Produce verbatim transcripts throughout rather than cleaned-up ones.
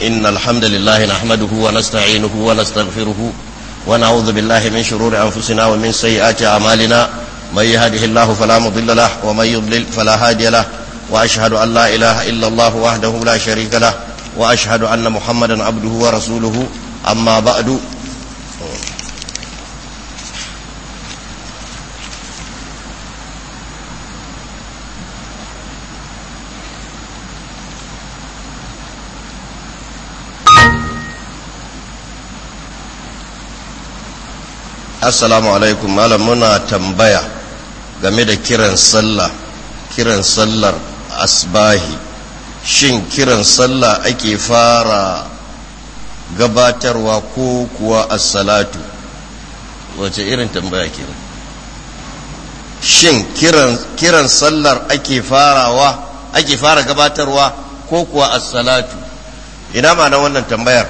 إن الحمد لله نحمده ونستعينه ونستغفره ونعوذ بالله من شرور أنفسنا ومن سيئات أعمالنا من يهده الله فلا مضل له ومن يضلل فلا هادي له وأشهد أن لا إله إلا الله وحده لا شريك له وأشهد أن محمدا عبده ورسوله أما بعد Assalamu alaikum malam, muna tambaya game da kiran sallah kiran sallar asbahi. Shin kiran sallah ake fara gabatarwa ko kuwa as-salatu? Wace irin tambaya kenan? Shin kiran kiran sallar ake farawa ake fara gabatarwa ko kuwa as-salatu? Ina ma'anar wannan tambayar?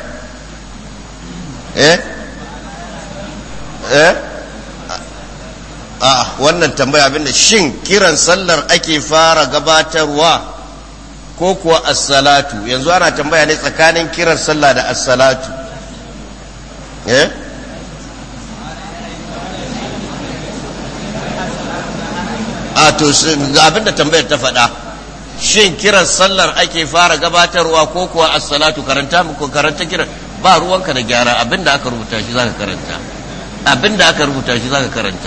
Eh eh a wannan tambaya abinda shin kiran sallar ake fara gabatarwa ko kuwa as-salatu? Yanzu ana tambaya ne tsakanin kiran sallah da as-salatu. eh a to abinda tambayar ta faɗa, shin kiran sallar ake fara gabatarwa ko kuwa as-salatu? Karanta muku karanta kiran, ba ruwanka da gyara, abinda aka rubuta shi zaka karanta. abin da aka rubuta shi zaka karanta.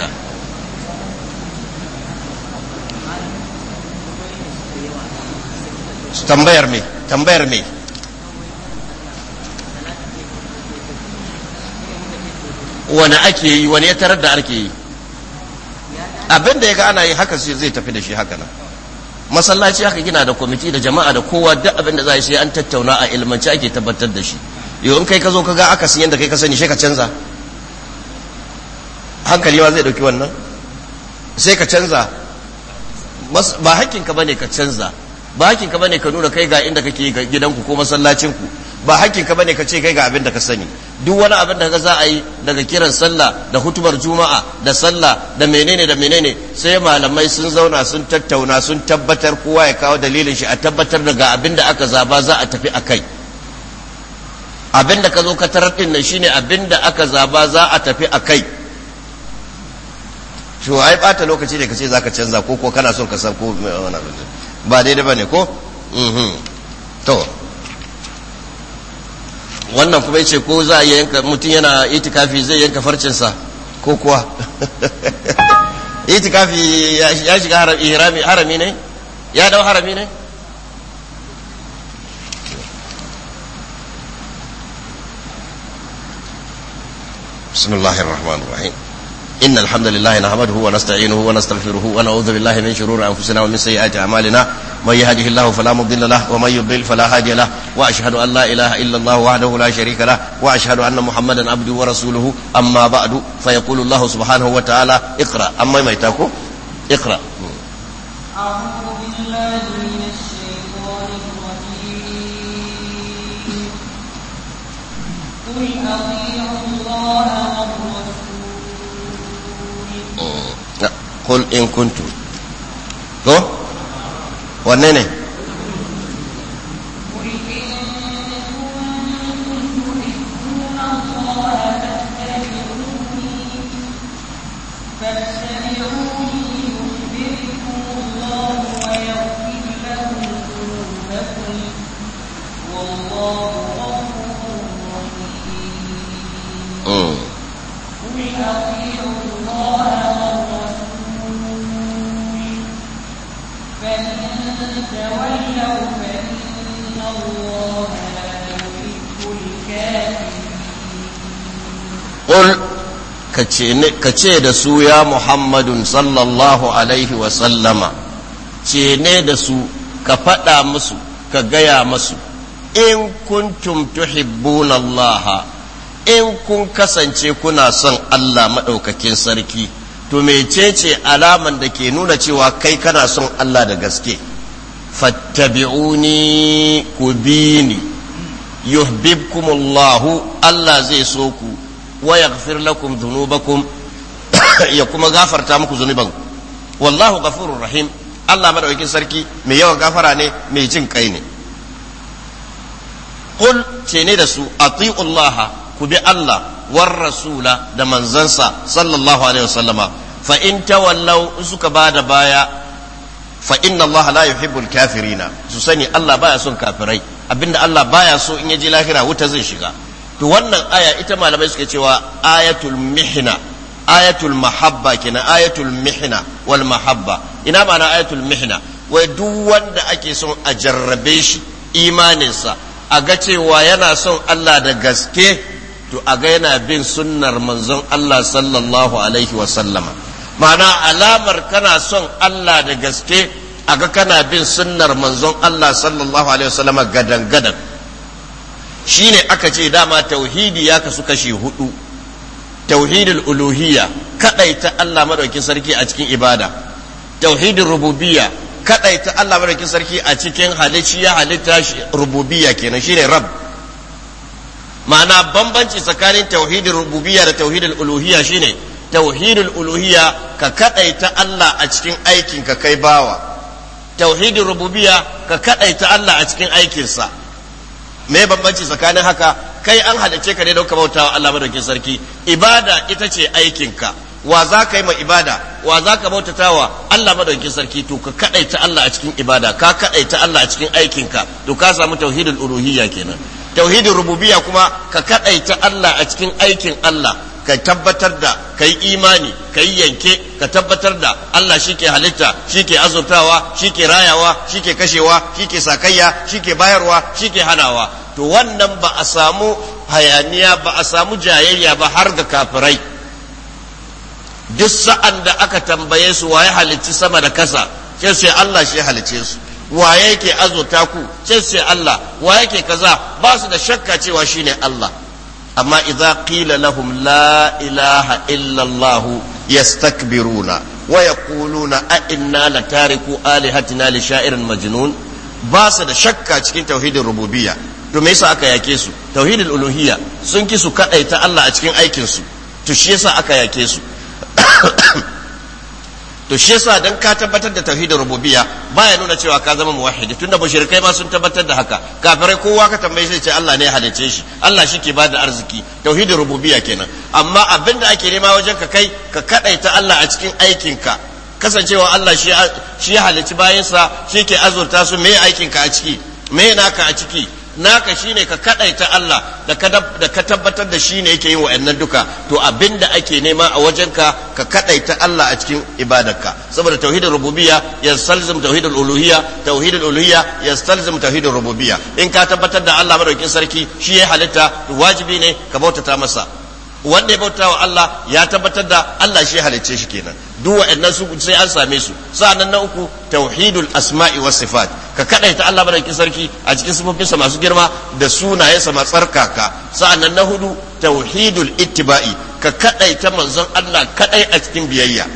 Tambayar me tambayar me wani ake yi, wani ya tarar da ake yi, abin da ya ga ana yi haka zai tafi da shi haka nan. Masallaci haka gina da kwamiti da jama'a da kowa, duk abin da za a yi sai an tattauna a ilmanci ake tabbatar da shi. Yau in kai ka zo ka ga aka siyan da kai ka sani sai ka canza, hankali ma zai dauki wannan, sai ka canza. Ba hakkinka bane ka canza, ba hakkinka bane ka nuna kai ga inda kake ga gidanku ko masallacinku, ba hakkinka bane ka ce kai ga abin da ka sani. Duk wani abin da ka za a yi daga kiran sallah da hutubar juma'a da sallah da menene da menene sai malamai sun zauna sun tattauna sun tabbatar, kowa ya kawo dalilin shi, a tabbatar da ga abin da aka zaba za a tafi akai. Abin da ka zo ka tarar din nan shine abin da aka zaba za a tafi akai. To ai bata lokaci ne kace zaka canza ko ko kana son ka san ko ba daidai bane ko mhm to wannan kuma yace ko za a yanka mutun yana itikafi zai yanka farcin sa ko kuwa itikafi ya shiga harami harami ne ya dau harami ne bismillahir rahmanir rahim إن الحمد لله نحمده ونستعينه ونستغفره ونعوذ بالله من شرور أنفسنا ومن سيئات أعمالنا من يهده الله فلا مضل له ومن يضلل فلا هادي له وأشهد أن لا إله إلا الله وحده لا شريك له وأشهد أن محمدا عبده ورسوله أما بعد فيقول الله سبحانه وتعالى اقرأ أما ما يتاكو اقرأ أعوذ بالله من الشيطان الرجيم قل أطيعوا الله والرسول قل إن كنتم ko wanne ne قل kace da su ya Muhammadun sallallahu alaihi wa sallama, ce ne da su ka faɗa musu ka gaya musu, in kuntum tuhibbuna Allah, in kun kasance kuna son Allah maɗaukakin sarki, to mecece alaman da ke nuna cewa kai kana son Allah da gaske? fattabi'uni ku bini yuhibbukumullahu, Allah zai so ku, wa yaghfir lakum dhunubakum, ya kuma gafarta muku zunubanku, wallahu ghafurur rahim, Allah madaukakin sarki mai yawan gafara ne, mai jin kai ne. qul ce ne da su ati'u Allah ku bi Allah war rasula da manzansa sallallahu alaihi wasallama fa in tawallaw suka bada baya fa inna Allah la yuhibbul kafirina su sani Allah baya son kafirai abinda Allah baya so in yaji lahira wuta zai shiga to wannan aya ita malamai suke cewa ayatul mihna ayatul mahabba kina ayatul mihna wal mahabba ina ma'ana ayatul mihna wai duk wanda ake son a jarrabe shi imaninsa a ga cewa yana son Allah da gaske to a ga yana bin sunnar manzon Allah sallallahu alaihi wa sallama ma'ana alamar kana son Allah da gaske a ga kana bin sunnar manzon Allah sallallahu alaihi wa sallama gadan gadan shine aka ce dama tauhidi ya kasu kashi hudu tauhidul uluhiyya kadaita Allah madaukin sarki a cikin ibada tauhidul rububiyya kadaita Allah madaukin sarki a cikin halicci ya halitta shi rububiyya kenan shine rabb ma'ana bambanci tsakanin tauhidul rububiyya da tauhidul uluhiyya shine tauhidul uluhiyya ka kadaita Allah a cikin aikin ka kai bawa tauhidul rububiyya ka kadaita Allah a cikin aikinsa me bambanci tsakanin haka kai an halice ka ne don ka bauta wa Allah madaukin sarki ibada ita ce aikinka wa za ka yi ma ibada wa za ka bautata wa Allah madaukin sarki to ka kadaita Allah a cikin ibada ka kadaita Allah a cikin aikinka to ka samu tauhidul uluhiyya kenan tauhidul rububiyya kuma ka kadaita Allah a cikin aikin Allah ka tabbatar da kai imani kai yanke ka tabbatar da Allah shike halitta shike azurtawa shike rayawa shike kashewa shike sakayya shike bayarwa shike hanawa to wannan ba a samu hayaniya ba a samu jayayya ba har ga kafirai duk sa'an da aka tambaye su waye halicci sama da kasa sai sai Allah shi halicce su waye yake azurta ku sai sai Allah waye yake kaza ba su da shakka cewa shine Allah amma idza qila lahum la ilaha illa Allah yastakbiruna wa yaquluna a inna latariku alihatina li sha'irin majnun ba su da shakka cikin tauhidin rububiyya to me yasa aka yake su tauhidul uluhiyya sun ki su kadaita Allah a cikin aikin su to shi yasa aka yake su to shi yasa dan ka tabbatar da tauhidul rububiyya baya nuna cewa ka zama muwahhidi tunda mushrikai ma sun tabbatar da haka kafirai kowa ka tambaye shi ce Allah ne ya halice shi Allah shi ke bada arziki tauhidul rububiyya kenan amma abinda ake nema wajen ka kai ka kadaita Allah a cikin aikinka kasancewa Allah shi shi ya halici bayansa shi ke azurta su me aikinka a ciki me naka a ciki naka shine ka kadaita Allah da ka da ka tabbatar da shine yake yin wa'annan duka to abinda ake nema a wajenka ka kadaita Allah a cikin ibadarka saboda tauhidul rububiyya yastalzim tauhidul uluhiyya tauhidul uluhiyya yastalzim tauhidul rububiyya in ka tabbatar da Allah madaukakin sarki shi ya halitta to wajibi ne ka bautata masa wanda ya bauta wa Allah ya tabbatar da Allah shi halicce shi kenan duk wa'annan su sai an same su sa'annan na uku tauhidul asma'i was sifat ka kadaita Allah madaukakin sarki a cikin sifofinsa masu girma da sunayensa masu tsarkaka sa'annan na hudu tauhidul ittiba'i ka kadaita manzon Allah kadai a cikin biyayya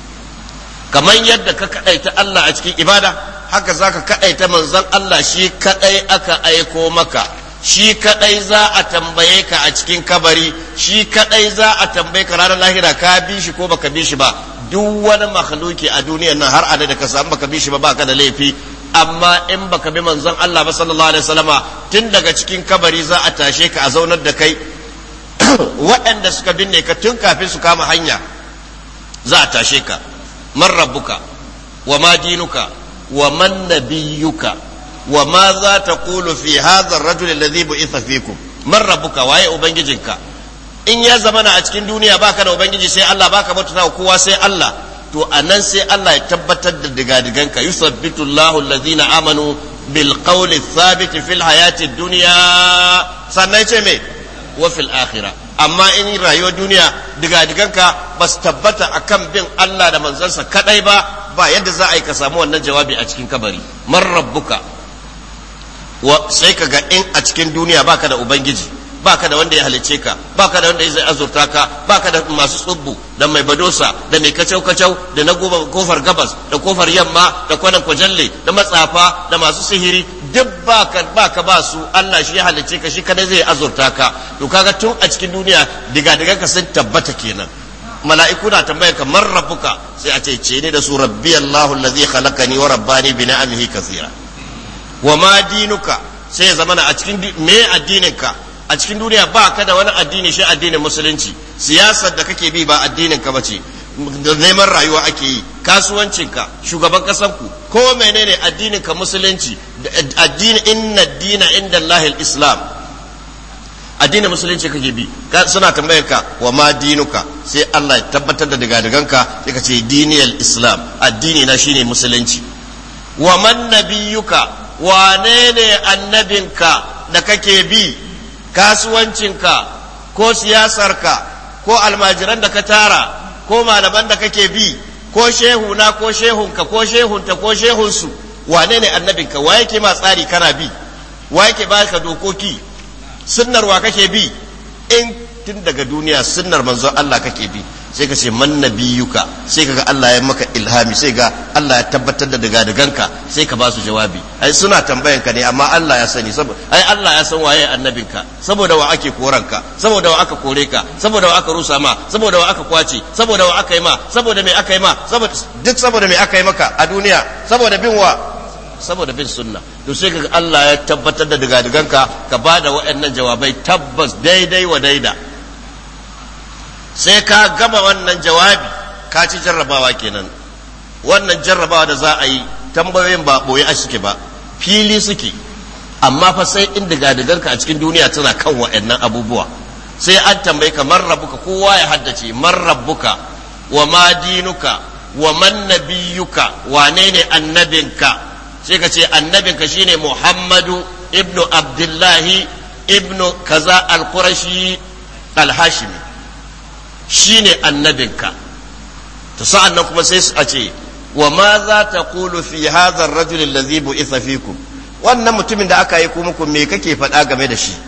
kamar yadda ka kadaita Allah a cikin ibada haka zaka kadaita manzon Allah shi kadai aka aiko maka shi kadai za a tambaye ka a cikin kabari shi kadai za a tambaye ka ranar lahira ka bi shi ko baka bi shi ba duk wani makhluki a duniyar nan har adada ka samu baka bi shi ba baka da laifi amma in baka bi manzon Allah ba sallallahu alaihi wasallama tun daga cikin kabari za a tashe ka a zaunar da kai waɗanda suka binne ka tun kafin su kama hanya za a tashe ka man rabbuka wa ma dinuka wa man nabiyuka wa ma za ta kulu fi hadha ar-rajul alladhi bu'itha fikum man rabbuka waye ubangijinka in ya zamana a cikin duniya baka da ubangiji sai Allah baka bauta kowa sai Allah to anan sai Allah ya tabbatar da digadiganka yusabbitu Allahu alladhina amanu bil qawli thabit fil hayati dunya sannan ce me wa fil akhirah amma in rayuwar duniya digadiganka ba su tabbata akan bin Allah da manzansa kadai ba ba yadda za a yi ka samu wannan jawabi a cikin kabari man rabbuka wa sai ka ga in a cikin duniya baka da ubangiji baka da wanda ya halice ka baka da wanda ya zai azurta ka baka da masu tsubbu da mai badosa da mai kacau kacau da na kofar gabas da kofar yamma da kwanan kwajalle da matsafa da masu sihiri duk baka baka ba su Allah shi ya halice ka shi kada zai azurta ka to kaga tun a cikin duniya diga diga ka sun tabbata kenan mala'iku na tambaya ka man rabbuka sai a ce ce ne da su rabbi Allahu allazi khalaqani wa rabbani bi ni'amihi kathira wa ma dinuka sai ya zama a cikin me addinin ka a cikin duniya ba ka da wani addini shi addinin musulunci siyasar da kake bi ba addinin ka bace neman rayuwa ake yi kasuwancinka shugaban kasanku ko menene addinin ka musulunci addini inna dina inda Allahil islam addinin musulunci kake bi suna tambayar ka wa ma dinuka sai Allah ya tabbatar da daga-daganka sai ka ce diniyal islam addini na shine musulunci wa man nabiyuka wane ne annabinka da kake bi kasuwancinka ko siyasarka ko almajiran da ka tara ko malaman da kake bi ko shehuna ko shehunka ko shehunta ko shehunsu wane ne annabinka wa yake ma tsari kana bi wa yake baka dokoki sunnar wa kake bi in tun daga duniya sunnar manzon Allah kake bi sai ka ce man nabiyuka sai kaga Allah ya maka ilhami sai ga Allah ya tabbatar da daga daganka sai ka ba su jawabi ai suna tambayan ka ne amma Allah ya sani saboda ai Allah ya san waye annabinka saboda wa ake koranka saboda wa aka kore ka saboda wa aka rusa ma saboda wa aka kwace saboda wa aka yi ma saboda me aka yi ma saboda duk saboda me aka yi maka a duniya saboda bin wa saboda bin sunna to sai kaga Allah ya tabbatar da daga-daganka ka bada waɗannan jawabai tabbas daidai wa daida sai ka gama wannan jawabi ka ci jarrabawa kenan wannan jarrabawa da za a yi tambayoyin ba boye a suke ba fili suke amma fa sai in daga-daganka a cikin duniya tana kan waɗannan abubuwa sai an tambaye ka man rabbuka kowa ya haddace man rabbuka wa ma dinuka wa man nabiyuka wane ne annabinka sai ka ce annabinka shine Muhammadu ibnu Abdullahi ibnu kaza al-Qurashi al-Hashimi shine annabinka to sa'an nan kuma sai a ce wa ma za ta qulu fi hadha ar-rajul alladhi bu'itha fikum wannan mutumin da aka yi ku muku me kake faɗa game da shi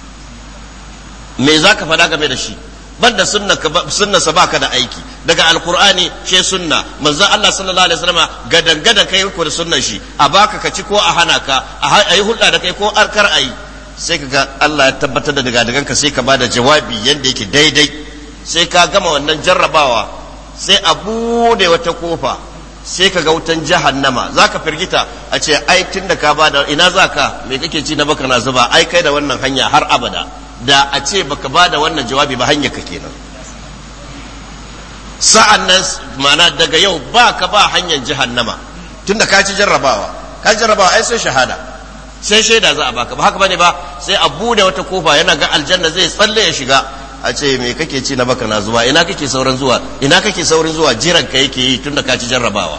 me za ka faɗa game da shi banda sunna sunna sa baka da aiki daga alqur'ani she sunna manzo Allah sallallahu alaihi wasallam gadan gadan kai ku da sunnar shi a baka ka ci ko a hana ka a yi hulɗa da kai ko arkar ayi sai kaga Allah ya tabbatar da daga dagan ka sai ka bada jawabi yanda yake daidai sai ka gama wannan jarrabawa sai a bude wata kofa sai ka ga wutan jahannama zaka firgita a ce ai tunda ka bada ina zaka me kake ci na baka na zuba ai kai da wannan hanya har abada da a ce baka bada wannan jawabi ba hanyar ka kenan sa'an nan ma'ana daga yau ba ka ba hanyar jahannama tunda ka ci jarrabawa ka jarrabawa ai sai shahada sai shaida za a baka ba haka bane ba sai a bude wata kofa yana ga aljanna zai tsalle ya shiga a ce me kake ci na baka na zuwa ina kake sauran zuwa ina kake saurin zuwa jiran ka yake yi tunda ka ci jarrabawa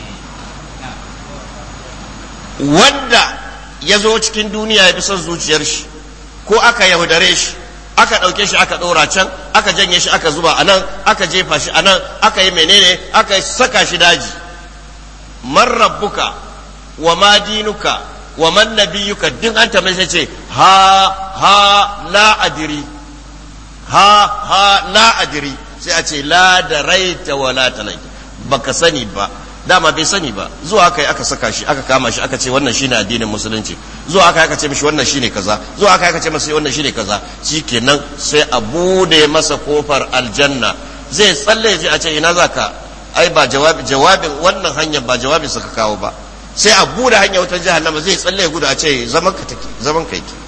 wanda ya zo cikin duniya ya bi son zuciyar shi ko aka yaudare shi aka ɗauke shi aka ɗora can aka janye shi aka zuba a nan aka jefa shi a nan aka yi menene aka saka shi daji man rabbuka wa ma dinuka wa man nabiyuka duk an tambaye shi ce ha ha la adiri ha ha la adiri sai a ce la da raita wa la talai baka sani ba dama bai sani ba zuwa aka yi aka saka shi aka kama shi aka ce wannan shine addinin musulunci zuwa aka yi aka ce mishi wannan shine kaza zuwa aka yi aka ce masa wannan shine kaza shikenan sai a bude masa kofar aljanna zai tsalle ji a ce ina zaka ai ba jawabi jawabin wannan hanyar ba jawabin suka kawo ba sai a bude hanyar wutar jahannama zai tsalle gudu a ce zaman ka take zaman ka yake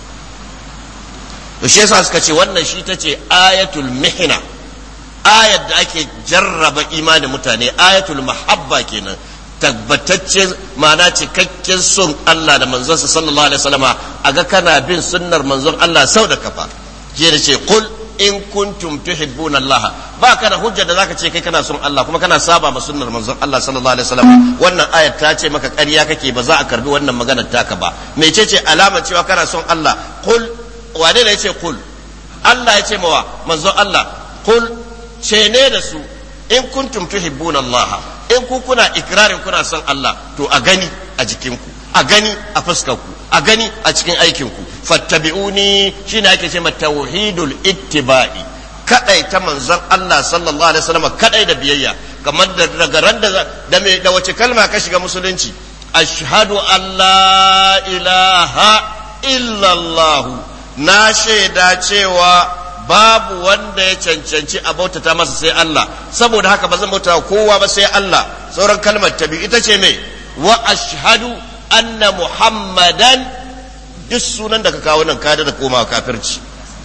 to shi yasa suka ce wannan shi tace ayatul mihna ayat da ake jarraba imanin mutane ayatul mahabba kenan tabbatacce ma'ana cikakken son Allah da manzonsa sallallahu alaihi wasallama aga kana bin sunnar manzon Allah sau da kafa je da ce qul in kuntum tuhibbuna Allah ba kana hujja da zaka ce kai kana son Allah kuma kana saba ma sunnar manzon Allah sallallahu alaihi wasallam wannan ayat ta ce maka ƙarya kake ba za a karbi wannan maganar taka ba mecece alama cewa kana son Allah qul wane ne yace qul Allah yace mawa manzon Allah qul ce ne da su in kuntum tuhibbuna Allah in ku kuna ikrarin kuna son Allah to a gani a jikinku a gani a fuskarku a gani a cikin aikinku fattabi'uni shine ake ce tauhidul ittiba'i kadai ta manzon Allah sallallahu alaihi wasallam kadai da biyayya kamar da daga ran da da me da wace kalma ka shiga musulunci ashhadu an la ilaha illa Allah na shaida cewa babu wanda ya cancanci a bautata masa sai Allah saboda haka ba zan bauta kowa ba sai Allah sauran kalmar ta biyu ita ce me wa ashhadu anna muhammadan duk sunan da ka kawo nan ka da koma kafirci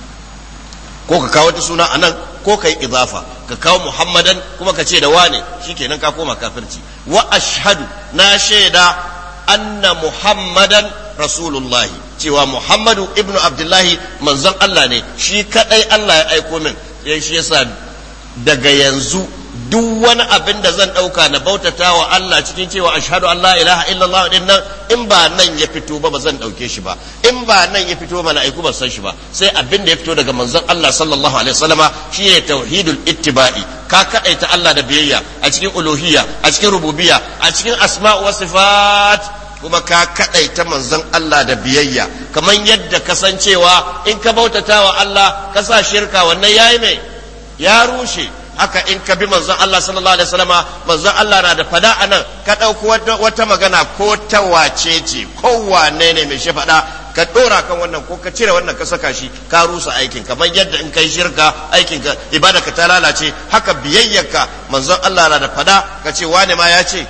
ko ka kawo ta suna anan ko kai idafa ka kawo muhammadan kuma ka ce da wane shikenan ka koma kafirci wa ashhadu na shaida anna muhammadan rasulullahi cewa muhammadu ibnu abdullahi manzon Allah ne shi kadai Allah ya aiko min sai shi yasa daga yanzu duk wani abin da zan ɗauka na bautata wa Allah cikin cewa ashhadu an la ilaha illallah din nan in ba nan ya fito ba ba zan ɗauke shi ba in ba nan ya fito mala'iku ba san shi ba sai abin da ya fito daga manzon Allah sallallahu alaihi wasallama shine tauhidul ittiba'i ka kadaita Allah da biyayya a cikin uluhiyya a cikin rububiyya a cikin asma'u wa sifat kuma ka kadaita manzon Allah da biyayya kamar yadda kasancewa in ka bautata wa Allah ka sa shirka wannan yayi mai ya rushe haka in ka bi manzon Allah sallallahu alaihi wasallama manzon Allah na da fada anan ka dauko wata magana ko ta wace ce ko wane ne mai shi fada ka dora kan wannan ko ka cire wannan ka saka shi ka rusa aikin kamar yadda in kai shirka aikin ka ibada ka ta lalace haka biyayyarka manzon Allah na da fada ka ce wane ma ya ce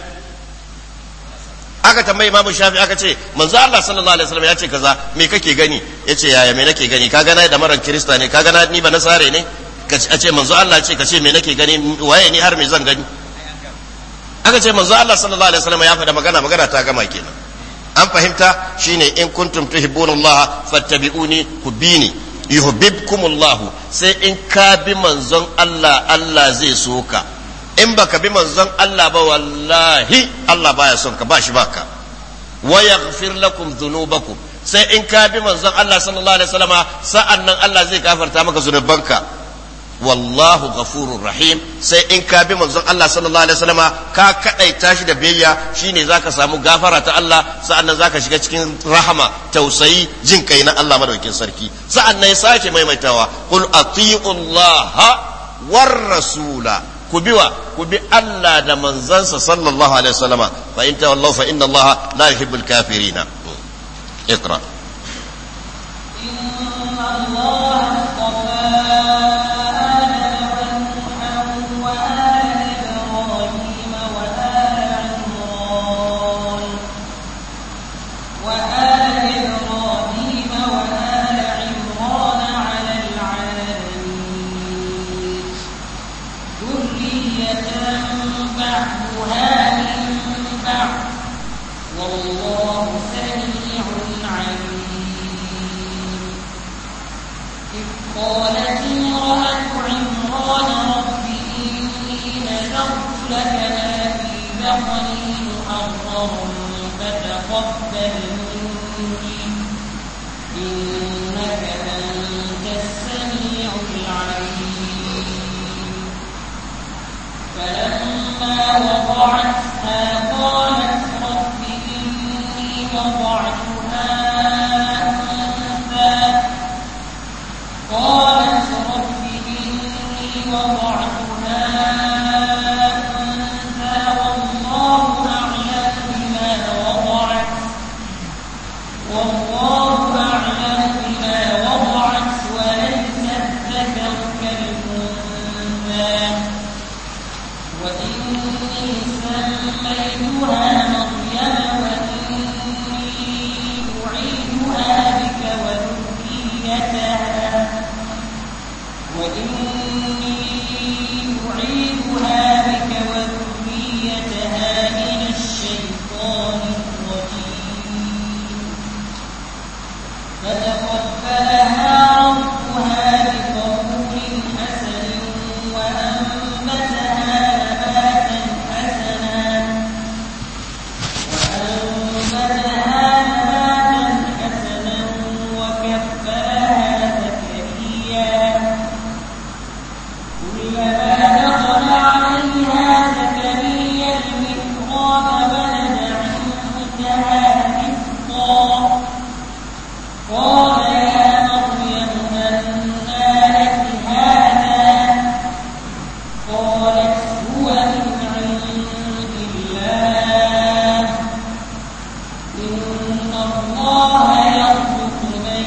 aka tambayi imamu shafi aka ce manzo Allah sallallahu alaihi wasallam ya ce kaza me kake gani yace yaya me nake gani ka gana da maran kirista ne ka gana ni ba nasare ne a ce manzo Allah ce ka ce me nake gani waye ni har me zan gani aka ce manzo Allah sallallahu alaihi wasallam ya faɗa magana magana ta gama kenan an fahimta shine in kuntum tuhibbuna Allah fattabi'uni kubini yuhibbukumullah sai in ka bi manzon Allah Allah zai so ka in baka bi manzon Allah ba wallahi Allah baya son ka ba shi baka wa yaghfir lakum dhunubakum sai in ka bi manzon Allah sallallahu alaihi wasallama sa'annan Allah zai gafarta maka zunubanka wallahu ghafurur rahim sai in ka bi manzon Allah sallallahu alaihi wasallama ka kadaita shi da biyayya shine zaka samu gafara ta Allah sa'annan zaka shiga cikin rahama tausayi jin kai na Allah madaukakin sarki sa'annan ya sake maimaitawa qul atiullaha war rasula ku biwa ku bi Allah da manzansa sallallahu alaihi wasallama fa in tawallaw fa inna Allah la yuhibbul kafirina اقرأ إن الله قالت امرأة عمران رب إني نذرت لك ما في بطني محررا فتقبل مني إنك أنت السميع العليم فلما وضعتها قالت رب إني وضعتها أنثى قالت رب إني وضعتها أنثى والله أعلم بما وضعت والله أعلم بما وضعت وليس الذكر كالأنثى وإني سميتها مريم وإني أعيذها بك وذريتها وإني أعيذها بك وذريتها من الشيطان الرجيم فتقبلها ربها بقبول حسن وأنبتها نباتا حسنا وأنبتها نباتا حسنا وكفلها زكريا كلما دخل عليها زكريا المحراب وجد عندها رزقا قال يا مريم أنى لك هذا قالت هو من عند الله إن الله يرزق من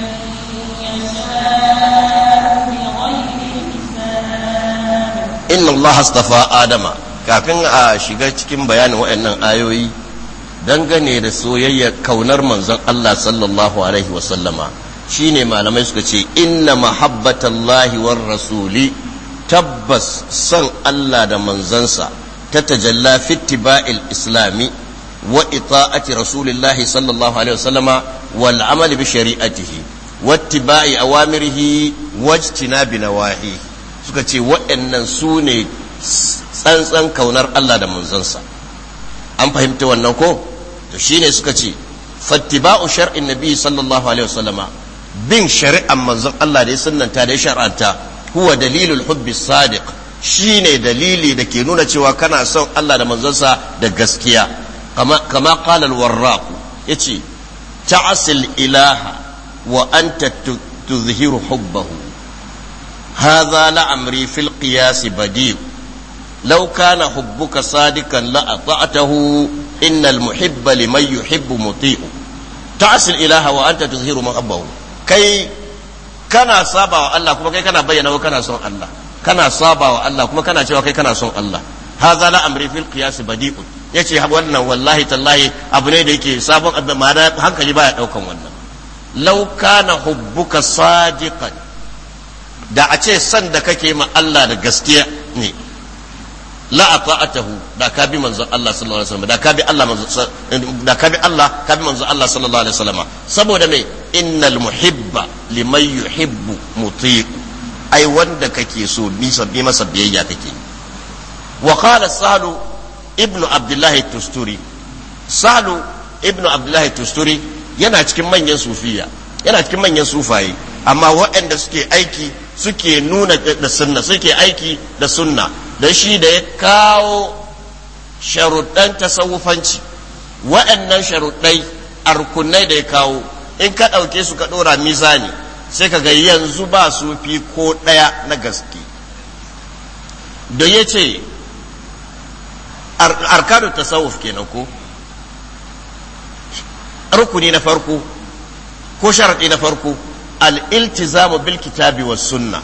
يشاء بغير حساب inna Allah astafa Adama kafin a shiga cikin bayanin waɗannan ayoyi dangane da soyayya kaunar manzon Allah sallallahu alaihi wa sallama shine malamai suka ce inna mahabbatallahi war rasuli tabbas son Allah da manzansa ta tajalla fi ittiba'il islami wa ita'ati rasulillahi sallallahu alaihi wa sallama wal amali bi shari'atihi wa ittiba'i awamirihi wajtinabi nawahi suka ce waɗannan su ne tsantsan kaunar Allah da manzansa. An fahimta wannan ko to shine suka ce fattiba'u shar'in nabi sallallahu alaihi wasallama bin shari'an manzon Allah da ya sunnanta da ya shar'anta huwa dalilul hubbi sadiq shine dalili da ke nuna cewa kana son Allah da manzansa da gaskiya kama kama qala al-warraq yace ta'asil ilaha wa anta tuzhiru hubbahu hadha la'amri fil qiyas badi' law kana hubbuka sadiqan la ata'tahu innal muhibba liman yuhibbu muti'u ta'asil ilaha wa anta tuzhiru mahabbahu kai kana sabawa Allah kuma kai kana bayyana kana son Allah kana sabawa Allah kuma kana cewa kai kana son Allah hadha la amri fil qiyas badi'un yace wannan wallahi tallahi abu ne da yake sabon abu ma da hankali baya daukan wannan law kana hubbuka sadiqan da a ce san da kake ma Allah da gaskiya ne la ata'atahu da ka bi manzon Allah sallallahu alaihi wasallam da ka bi Allah manzon da ka bi Allah ka bi manzon Allah sallallahu alaihi wasallam saboda me innal muhibba liman yuhibbu muti' ai wanda kake so bi sabbi masa biyayya kake wa qala sahlu ibnu abdullah tusturi sahlu ibnu abdullah tusturi yana cikin manyan sufiya yana cikin manyan sufaye amma waɗanda suke aiki suke nuna da sunna suke aiki da sunna da shi da ya kawo sharuɗan tasawufanci waɗannan sharuɗai arkunai da ya kawo in ka ɗauke su ka ɗora mizani sai ka ga yanzu ba su fi ko ɗaya na gaske da ya ce arkanu tasawuf kenan ko rukuni na farko ko sharaɗi na farko al-iltizamu bil kitabi was sunna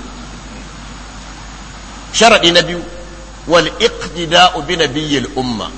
sharaɗi na biyu والاقتداء بنبي الأمة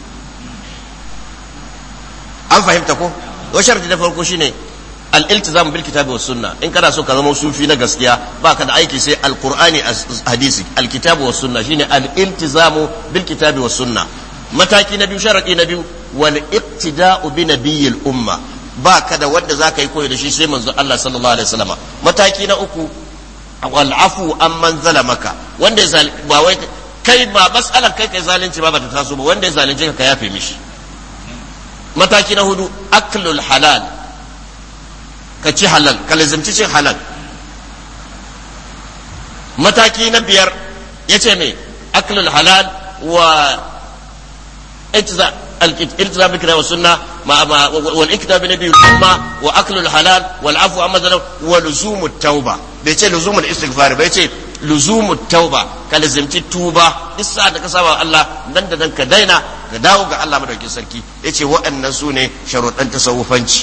an fahimta ko wa sharti da farko shine al-iltizam bil kitabi was sunna in kana so ka zama sufi na gaskiya baka da aiki sai al-qur'ani hadisi al-kitabu was sunna shine al-iltizam bil kitabi was sunna mataki na biyu sharadi na biyu wal iqtida'u bi nabiyil umma baka da wanda zaka yi koyi da shi sai manzo Allah sallallahu alaihi wasallam mataki na uku wal afu amman zalamaka wanda ba wai kai ba mas'alar kai kai zalunci ba ba ta taso ba wanda ya zalunce ka ka yafe mishi mataki na hudu aklul halal ka ci halal ka lazimci cin halal mataki na biyar yace me aklul halal wa itza al-iltizam bil kitab wa sunna wal iktab bi nabiy umma wa aklul halal wal afu amma zalam wa luzumut tauba bai ce luzumul istighfar bai ce luzumut tauba ka lazimci tuba duk sa'ad da ka saba Allah nan da nan ka daina ka dawo ga Allah madaukakin sarki yace waɗannan su ne sharuɗan tasawufanci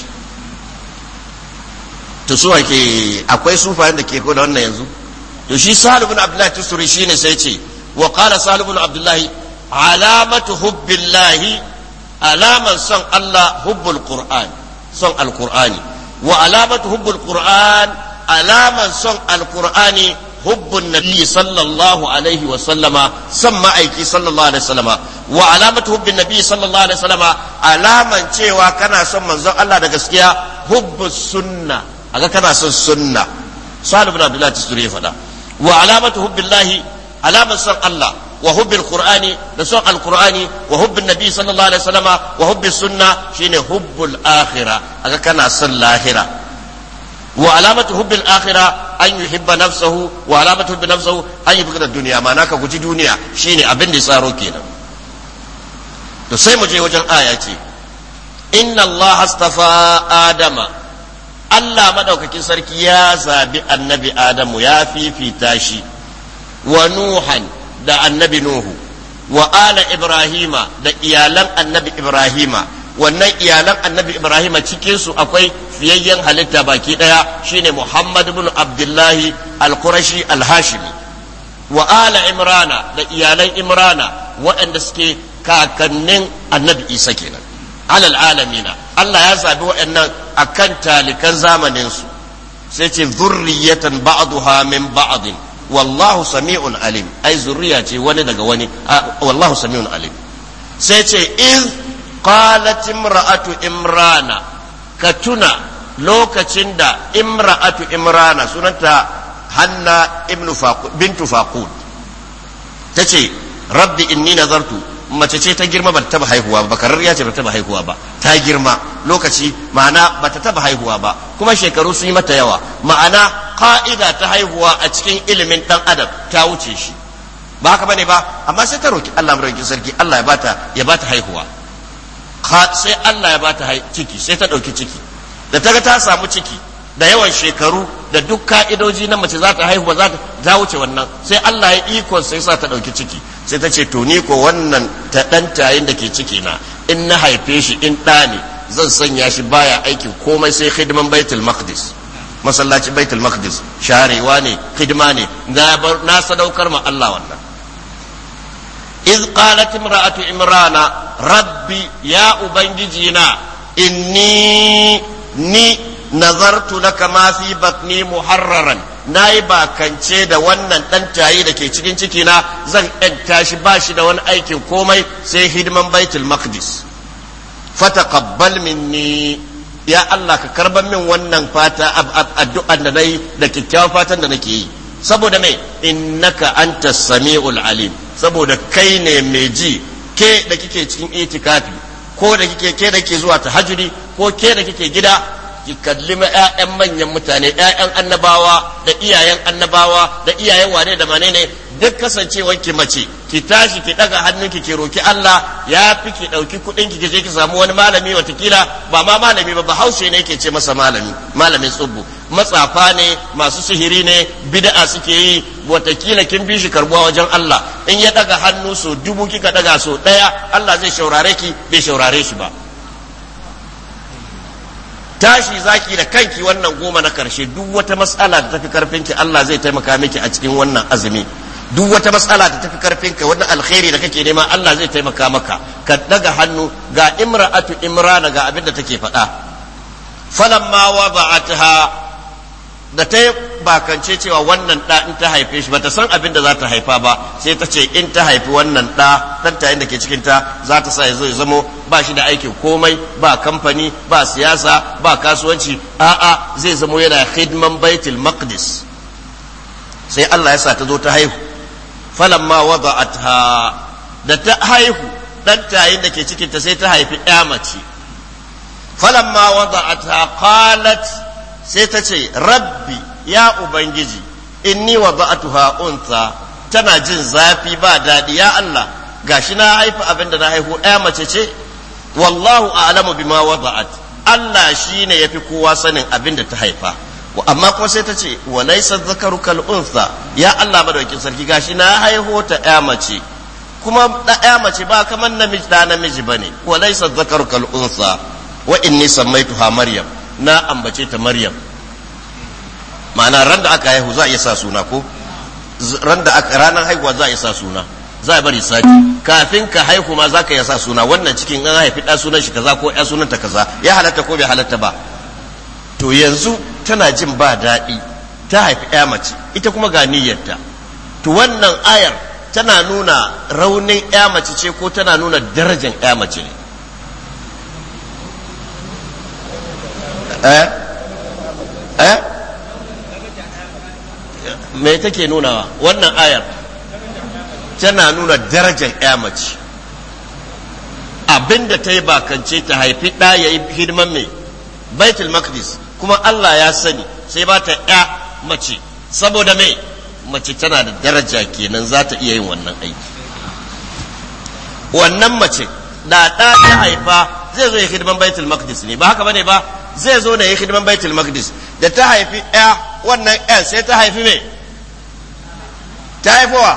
to su ake akwai sufayen da ke ko da wannan yanzu to shi Sahal ibn Abdullah Tusuri shine sai yace wa qala Sahal ibn Abdullah alamatu hubbillahi alaman son Allah hubbul qur'an son alqur'ani wa alamatu hubbul qur'an alaman son alqur'ani hubbun nabi sallallahu alaihi wa sallama san ma'aiki sallallahu alaihi wa sallama wa alamatu hubbin nabi sallallahu alaihi wa sallama alaman cewa kana son manzon Allah da gaskiya hubbus sunna aga kana son sunna Salih ibn Abdullah Tusuri ya faɗa wa alamatu hubbillahi alaman son Allah wa hubbil qur'ani da son alqur'ani wa hubbin nabi sallallahu alaihi wa sallama wa hubbis sunna shine hubbul akhirah aga kana son lahira وعلامة حب الآخرة أن يحب نفسه وعلامة حب نفسه أن يبغض الدنيا ما ناكا كوتي دنيا شيني أبن دي صارو كينا تسيمو جي وجن آياتي إن الله اصطفى آدم الله مدوك كسرك يا زابي النبي آدم يا في في تاشي ونوحا دا النبي نوح وآل إبراهيم دا إيالان النبي إبراهيم wannan iyalan annabi Ibrahim cikin su akwai fiyayyen halitta baki daya shine Muhammad ibn Abdullahi al-Qurashi al-Hashimi wa ala Imrana da iyalan Imrana waɗanda suke kakannin annabi Isa kenan alal alamina Allah ya zabi waɗannan akan talikan zamanin su sai ce zurriyatan ba'daha min ba'din wallahu sami'un alim ai zurriya ce wani daga wani wallahu sami'un alim sai ce iz qalat imra'atu imrana ka tuna lokacin da imra'atu imrana sunanta hanna ibnu faqud bintu faqud tace rabbi inni nazartu mace ce ta girma ba ta taba haihuwa ba bakararriya ce ba ta taba haihuwa ba ta girma lokaci ma'ana ba ta taba haihuwa ba kuma shekaru sun yi mata yawa ma'ana ka'ida ta haihuwa a cikin ilimin dan adam ta wuce shi ba haka bane ba amma sai ta roki Allah madaukakin sarki Allah ya bata ya bata haihuwa sai Allah ya bata ciki sai ta dauki ciki da ta ga ta samu ciki da yawan shekaru da duk ka'idoji na mace za ta haihu za ta wuce wannan sai Allah ya iko sai sa ta dauki ciki sai ta ce to ni ko wannan ta dan tayin da ke ciki na in na haife shi in ɗa ne zan sanya shi baya aikin komai sai hidiman baitul maqdis masallaci baitul maqdis sharewa ne hidima ne na sadaukar ma Allah wannan iz qalat imra'atu imrana rabbi ya ubangijina inni ni nazartu laka ma fi batni muharraran nayi bakance da wannan dan tayi da ke cikin ciki na zan yanta shi ba shi da wani aikin komai sai hidiman baitul maqdis fataqabbal minni ya Allah ka karban min wannan fata addu'an da nayi da kikkiawan fatan da nake yi saboda me innaka antas samiul alim saboda kai ne mai ji ke da kike cikin itikafi ko da kike ke da kike zuwa tahajjudi ko ke da kike gida ki kallima ƴaƴan manyan mutane ƴaƴan annabawa da iyayen annabawa da iyayen wane da mane ne duk kasancewar ki mace ki tashi ki daga hannunki ki roki Allah ya fi ki dauki kudin ki je ki samu wani malami watakila ba ma malami ba bahaushe ne yake ce masa malami malamin tsubbu matsafa ne masu sihiri ne bid'a suke yi watakila kin bi shi karbuwa wajen Allah in ya daga hannu so dubu kika daga so daya Allah zai shaurare ki bai shaurare shi ba tashi zaki da kanki wannan goma na karshe duk wata matsala da tafi karfinki Allah zai taimaka miki a cikin wannan azumi duk wata matsala da tafi karfinka wannan alkhairi da kake nema Allah zai taimaka maka ka daga hannu ga imra'atu imrana ga abin da take faɗa falamma wada'atha da ta bakance cewa wannan da in ta haife shi bata san abin da za ta haifa ba sai ta ce in ta haifi wannan da dan tayin da ke cikin ta za ta sa ya zo ya zamo ba shi da aikin komai ba kamfani ba siyasa ba kasuwanci a'a zai zamo yana khidman baitul maqdis sai Allah ya sa ta zo ta haihu falamma wada'atha da ta haihu dan tayin da ke cikin ta sai ta haifi ƴa mace falamma wada'atha qalat sai ta ce rabbi ya ubangiji inni wada'tuha unsa tana jin zafi ba dadi ya Allah gashi na haifi abin da na haihu ɗaya mace ce wallahu a'lamu bima wada'at Allah shine yafi kowa sanin abin da ta haifa amma kuma sai ta ce wa laysa dhakaru kal unsa ya Allah madaukin sarki gashi na haihu ta ɗaya mace kuma ɗaya mace ba kamar namiji da namiji bane wa laysa dhakaru kal unsa wa inni sammaytuha maryam na ambace ta Maryam ma'ana ran da aka haihu za a iya sa suna ko ran da aka ranar haihuwa za a iya sa suna za a bari sati kafin ka haihu ma za ka iya sa suna wannan cikin an haifi ɗa sunan shi kaza ko ya sunan ta kaza ya halatta ko bai halatta ba to yanzu tana jin ba daɗi ta haifi ya mace ita kuma ga niyyarta to wannan ayar tana nuna raunin ya mace ce ko tana nuna darajar ya mace ne eh eh me take nunawa wannan ayar tana nuna darajar ya mace abinda ta yi bakance ta haifi ɗa ya yi hidiman mai baitul maqdis kuma Allah ya sani sai ba ta ya mace saboda mai mace tana da daraja kenan za ta iya yin wannan aiki wannan mace da ɗa ta haifa zai zo ya hidiman baitul maqdis ne ba haka bane ba zai zo ne ya hidiman baitul maqdis da ta haifi ya wannan ya sai ta haifi mai ta haifowa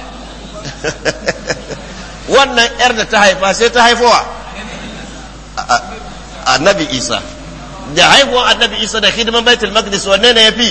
wannan yar da ta haifa sai ta haifowa annabi isa da haihuwar annabi isa da hidiman baitul maqdis wanne ne ya fi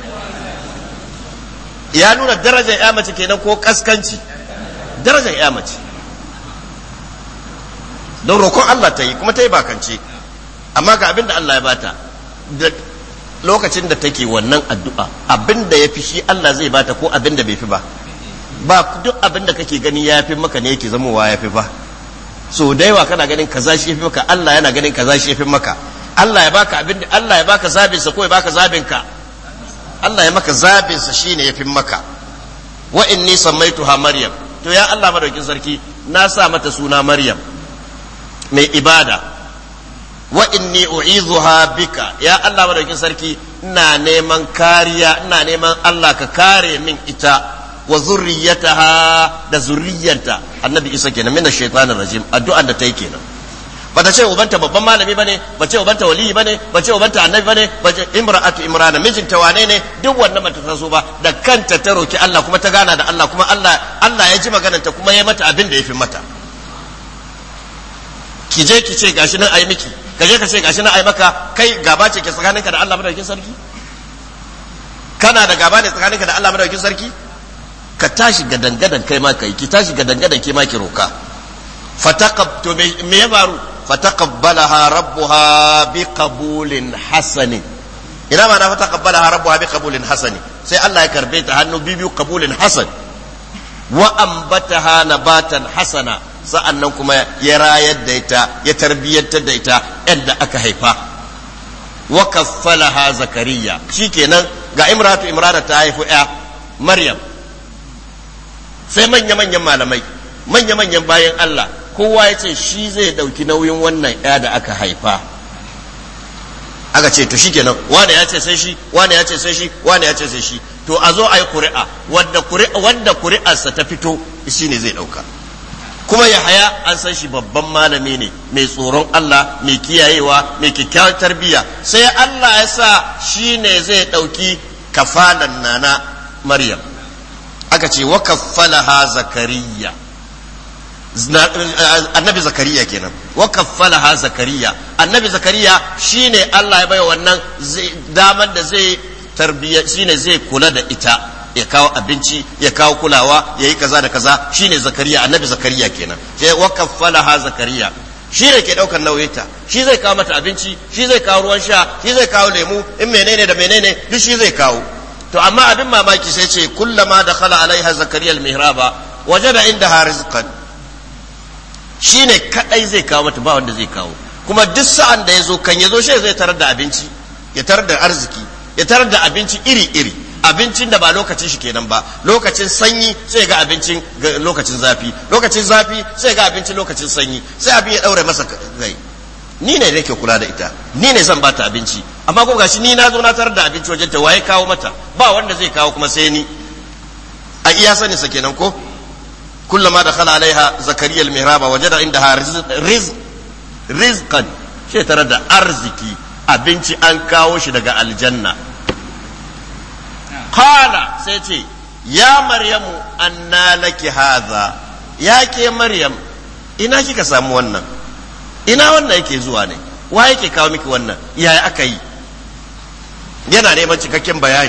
ya nuna darajar ya mace kenan ko kaskanci darajar ya mace don roƙon Allah ta yi kuma ta yi bakance amma ga abin da Allah ya bata da lokacin da take wannan addu'a abin da ya fi shi Allah zai bata ko abin da bai fi ba ba duk abin da kake gani ya fi maka ne yake zamowa ya fi ba so da yawa kana ganin kaza shi ya fi maka Allah yana ganin kaza shi ya fi maka Allah ya baka abin da Allah ya baka zabin sa ko ya baka zabin ka Allah ya maka zabin sa shine ya fi maka wa inni sammaituha maryam to ya Allah madaukin sarki na sa mata suna maryam mai ibada wa inni u'izuha bika ya Allah madaukin sarki ina neman kariya ina neman Allah ka kare min ita wa zurriyataha da zurriyanta annabi isa kenan min ash-shaytanir rajim addu'an da ta yi kenan bata ce ubanta babban malami bane ba ce ubanta waliyi bane ba ce ubanta annabi bane ba ce imra'atu imrana mijinta wane ne duk wannan bata taso ba da kanta ta roki Allah kuma ta gana da Allah kuma Allah Allah ya ji maganarta kuma ya mata abin da ya fi mata ki je ki ce gashi nan ayi miki ka je ka ce gashi nan ayi maka kai gaba ce ke tsakaninka da Allah madaukakin sarki kana da gaba ne tsakaninka da Allah madaukakin sarki ka tashi ga dangadan kai ma kai ki tashi ga dangadan ke ma ki roka fataqab to me ya faru fataqabbalaha rabbuha biqabulin hasanin ina ma na fataqabbalaha rabbuha biqabulin hasanin sai Allah ya karbe ta hannu bibiyu qabulin hasan wa ambataha nabatan hasana sa'annan kuma ya rayar da ita ya tarbiyyantar da ita yadda aka haifa wa kaffalaha zakariya shikenan ga imratu imrana ta haifu ya maryam sai manya-manyan malamai manya-manyan bayan Allah kowa ya ce shi zai dauki nauyin wannan ya da aka haifa aka ce to shikenan wanda ya ce sai shi wanda ya ce sai shi wanda ya ce sai shi to a zo a yi ƙuri'a wanda ƙuri'a wanda ƙuri'arsa ta fito shi ne zai dauka kuma Yahaya an san shi babban malami ne mai tsoron Allah mai kiyayewa mai kyakkyawar tarbiyya sai Allah ya sa shi ne zai dauki kafalan nana Maryam aka ce wa kaffalaha zakariya annabi zakariya kenan wa kaffalaha zakariya annabi zakariya shine Allah ya bai wannan damar da zai tarbiyya shine zai kula da ita ya kawo abinci ya kawo kulawa ya yi kaza da kaza shine zakariya annabi zakariya kenan sai wa kaffalaha zakariya shi ne ke daukar nauyinta shi zai kawo mata abinci shi zai kawo ruwan sha shi zai kawo lemu in menene da menene duk shi zai kawo to amma abin mamaki sai ce kullama dakhala alaiha zakariya almihraba wajada indaha rizqan shine kadai zai kawo mata ba wanda zai kawo kuma duk sa'an da yazo kan yazo shi zai tarar da abinci ya tarar da arziki ya tarar da abinci iri iri abincin da ba lokacin shi kenan ba lokacin sanyi sai ga abincin lokacin zafi lokacin zafi sai ga abincin lokacin sanyi sai abin ya daure masa gai ni ne nake kula da ita ni ne zan bata abinci amma ko gashi ni na zo na tarar da abinci wajen ta waye kawo mata ba wanda zai kawo kuma sai ni a iya sani sa kenan ko kullama dakhala alaiha zakariya almihraba wajada indaha rizq rizqan shi tarar da arziki abinci an kawo shi daga aljanna qala sai ce ya maryamu anna laki hadha ya ke maryam ina kika samu wannan ina wannan yake zuwa ne wa yake kawo miki wannan yaya aka yi yana neman cikakken bayani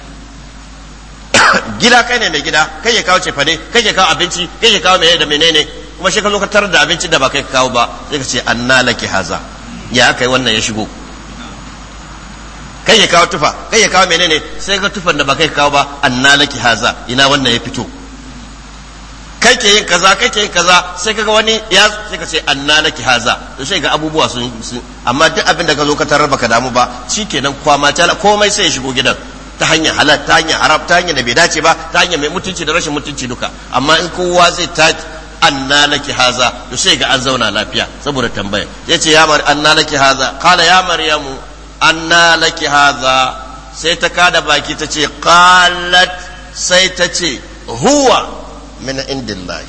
gida kai ne mai gida kai ya kawo cefane kai ya kawo abinci kai ya kawo menene da menene kuma shi ka zo ka tarar da abinci da ba kai ka kawo ba sai ka ce anna laki haza ya aka yi wannan ya shigo kai ya kawo tufa kai ya kawo menene sai ga tufan da ba kai ka kawo ba anna laki haza ina wannan ya fito kai ke yin kaza kai ke yin kaza sai kaga wani ya sai ka ce anna laki haza to sai ga abubuwa sun amma duk abin da ka zo ka tarar baka damu ba shikenan kwama ta komai sai ya shigo gidan ta hanyar halal ta hanyar haram ta hanyar da bai dace ba ta hanyar mai mutunci da rashin mutunci duka amma in kowa zai ta anna laki haza to sai ga an zauna lafiya saboda tambaya yace ya mar anna laki haza qala ya maryamu anna laki haza sai ta kada baki ta ce qalat sai ta ce huwa min indillahi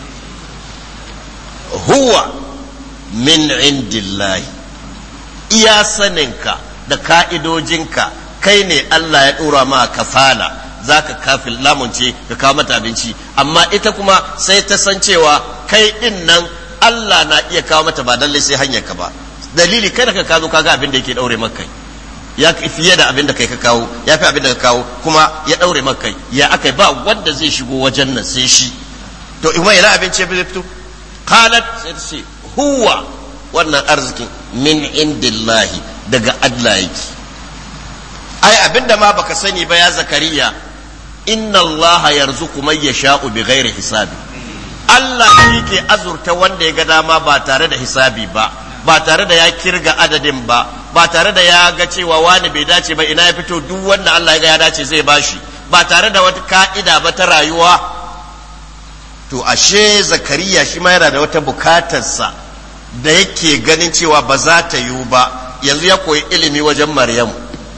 huwa min indillahi iya saninka da ka'idojinka kai ne Allah ya dora ma kafala zaka kafil lamunce ka kawo mata abinci amma ita kuma sai ta san cewa kai din nan Allah na iya kawo mata ba dalle sai hanyar ka ba dalili kai da ka kazo kaga abin da yake daure maka ya fiye da abin da kai ka kawo ya fi abin da ka kawo kuma ya daure maka ya akai ba wanda zai shigo wajen nan sai shi to in wai abinci bai fito qalat sai ta ce huwa wannan arzikin min indillahi daga Allah yake. ai abinda ma baka sani ba ya Zakariya, inna Allah yarzuqu man yasha'u bighairi hisabi. Allah yake azurta wanda ya ga dama ba tare da hisabi ba, ba tare da ya kirga adadin ba, ba tare da ya ga cewa wani bai dace ba ina ya fito, duk wanda Allah ya ga ya dace zai bashi, ba tare da wata ka'ida ba ta rayuwa. To ashe Zakariya shi ma yana da wata bukatarsa da yake ganin cewa ba za ta yiwu ba, yanzu ya koyi ilimi wajen Maryamu.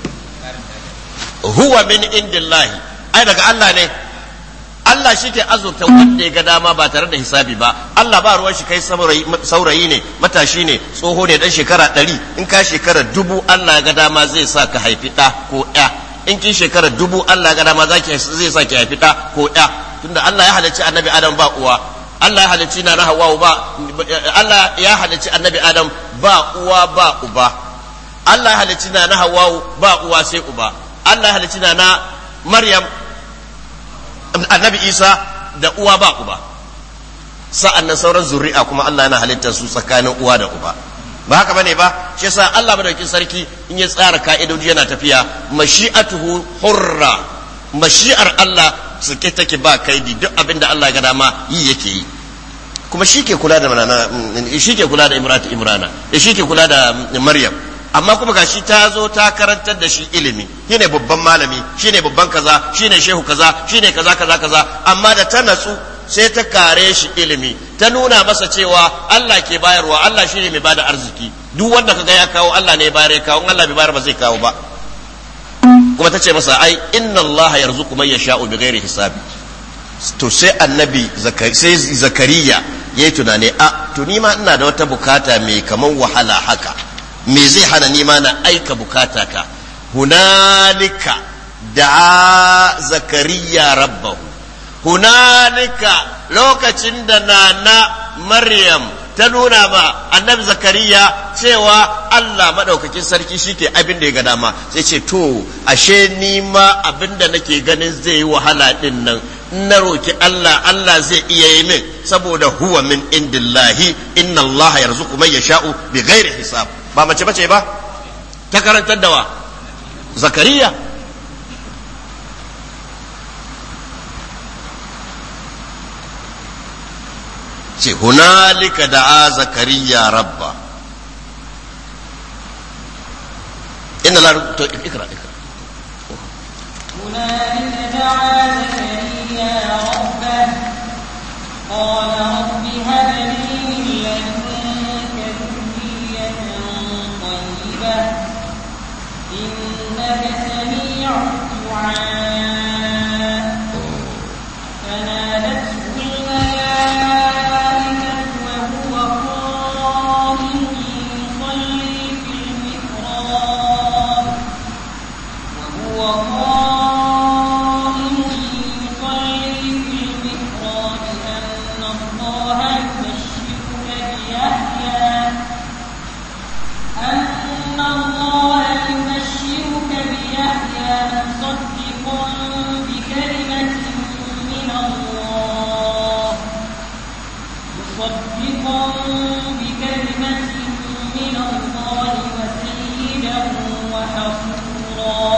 Huwa min indillahi, ai daga Allah ne. Allah shi ke azurta wanda ya ga dama ba tare da hisabi ba. Allah ba ruwan shi kai saurayi ne, matashi ne, tsoho ne, dan shekara ɗari, in ka shekara dubu Allah ya ga dama zai sa ka haifi ɗa ko ɗa. In kin shekara dubu Allah ya ga dama zai sa ki haifi ɗa ko ɗa. Tunda Allah ya halicci annabi Adam ba uwa, Allah ya halicci na Hawwa ba, Allah ya halicci annabi Adam ba uwa ba uba, Allah ya halicci na Hawwa ba uwa sai uba, Allah ya halicci na Maryam annabi Isa da uwa ba uba. Sa'an nan sauran zuri'a kuma Allah yana halittar su tsakanin uwa da uba. Ba haka bane ba, shi yasa Allah madaukakin sarki in ya tsara ka'idoji yana tafiya mashi'atuhu hurra, mashi'ar Allah suke take ba kaidi, duk abinda Allah ya ga dama yi yake yi. Kuma shi ke kula da shi ke kula da Imratu Imrana, shi ke kula da Maryam. Amma kuma gashi ta zo ta karantar da shi ilimi, shine babban malami, shine babban kaza, shine shehu kaza, shine kaza kaza kaza, amma da ta natsu sai ta kare shi ilimi, ta nuna masa cewa Allah ke bayarwa, Allah shine mai bada arziki, duk wanda kaga ya kawo Allah ne ya bayar ya kawo, Allah bai bayar ba zai kawo ba. Kuma ta ce masa ai inna Allah yarzuqu man yasha'u bighairi hisabi. To sai annabi sai Zakariya yayi tunani, a to ni ma ina da wata bukata mai kaman wahala haka, me zai hana ni ma na aika bukata ta. Hunalika da Zakariya rabbahu, hunalika lokacin da nana Maryam ta nuna ma annabi Zakariya cewa Allah madaukakin sarki shike abin da ya ga dama, sai ce to ashe ni ma abin da nake ganin zai yi wahala din nan na roki Allah, Allah zai iya yi min, saboda huwa min indillahi inna Allah yarzuqu man yasha'u bighairi hisab. Ba mace bace ba ta karantar da wa Zakariya. ce hunalika da'a Zakariya rabba. inna la to ikra ikra hunalika da'a Zakariya rabba qala rabbi hab li min ladunka dhurriyyatan tayyibah innaka sami'ud du'a فنادته الملائكة وهو قائم يصلي في المحراب وهو قائم يصلي في المحراب أن الله يبشرك بيحيى أن الله يبشرك بيحيى مصدقا بكلمة من الله مصدقا بكلمة من الله وسيدا وحصورا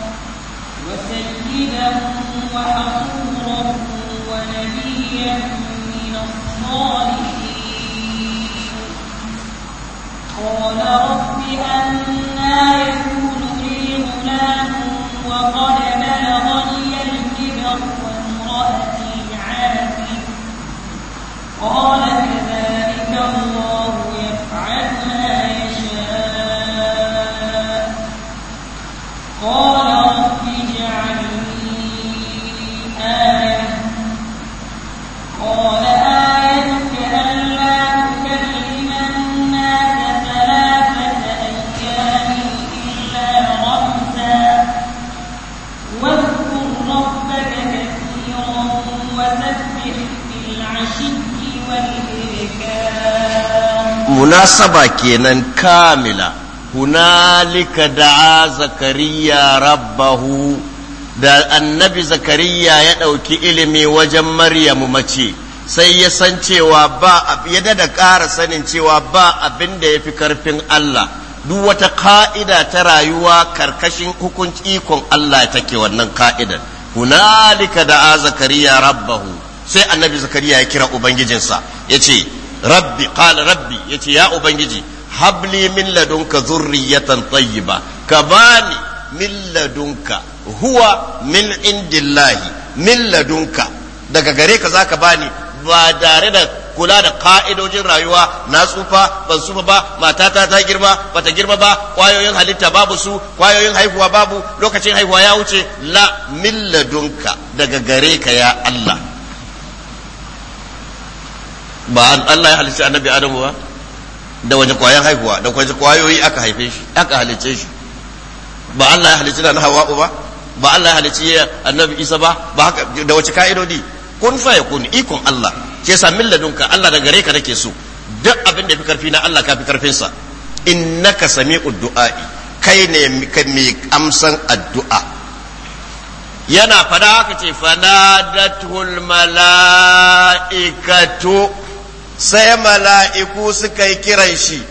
وسيدا وحصورا ونبيا من الصالحين. قال رب أنى يكون لي غلام وقد بلغني الكبر وامرأتي عاقر قال كذلك الله يفعل ما يشاء. قال رب اجعل لي آية قال آيتك ألا تكلم الناس ثلاثة أيام إلا رمزا واذكر ربك كثيرا وسبح بالعشي munasaba kenan kamila. hunalika da'a Zakariya rabbahu, da annabi Zakariya ya ɗauki ilimi wajen Maryamu mace, sai ya san cewa ba ya da ƙara sanin cewa ba abin da ya fi karfin Allah. Duk wata ka'ida ta rayuwa karkashin hukunci ikon Allah take wannan ka'idan. Hunalika da'a Zakariya rabbahu, sai annabi Zakariya ya kira ubangijinsa yace rabbi qala rabbi yace ya ubangiji habli min ladunka zurriyatan tayyiba, ka bani min ladunka, huwa min indillahi, min ladunka daga gare ka zaka bani, ba tare da kula da ka'idojin rayuwa. Na tsufa ban tsufa ba, matata ta girma bata girma ba, kwayoyin halitta babu su, kwayoyin haihuwa babu, lokacin haihuwa ya wuce. La, min ladunka daga gare ka ya Allah. Ba Allah ya halicci annabi Adamu ba da waje kwayan haihuwa, da waje kwayoyi aka haife shi, aka halicce shi. Ba Allah ya halicci da na Hawwa'u ba, ba Allah ya halicci annabi Isa ba, ba haka da wace ka'idodi. Kun fa yakun, ikon Allah ke sa min ladunka, Allah da gare ka nake so. Duk abin da fi karfi na Allah ka fi karfin sa. Innaka sami'ud du'a'i, kai ne mai amsan addu'a. Yana fada haka ce fanadatul mala'ikatu, sai mala'iku suka yi kiran shi,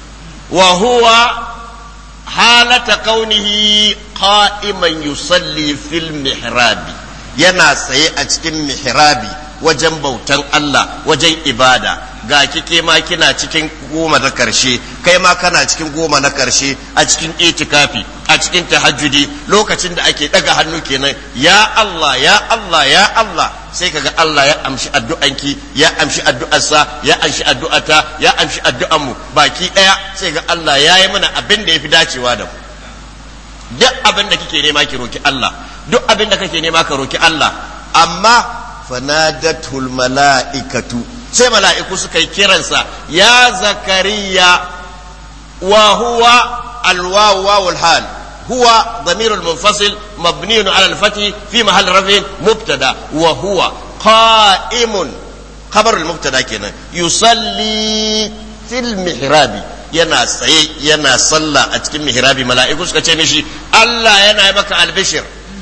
wa huwa halata kaunihi qa'iman yusalli fil mihrabi, yana tsaye a cikin mihrabi wajen bautan Allah, wajen ibada. Ga kike ma kina cikin goma na karshe, kai ma kana cikin goma na karshe, a cikin itikafi, a cikin tahajjudi, lokacin da ake daga hannu kenan, ya Allah ya Allah ya Allah, sai kaga Allah ya amshi addu'anki, ya amshi addu'arsa, ya amshi addu'ata, ya amshi addu'anmu baki daya. Sai ga Allah ya yi mana abin da yafi dacewa da mu. Duk abin da kike nema ki roki Allah, duk abin da kake nema ka roki Allah. Amma fanadatul mala'ikatu, sai mala'iku suka yi kiransa, ya Zakariya, wa huwa alwawu wawul hal, huwa dhamirul munfasil mabniyun ala al-fathi fi mahall raf'in mubtada, wa huwa qa'imun, khabarul mubtada kenan, yusalli fil mihrabi, yana tsaye yana sallah a cikin mihrabi. Mala'iku suka ce mishi Allah yana yi maka albishir.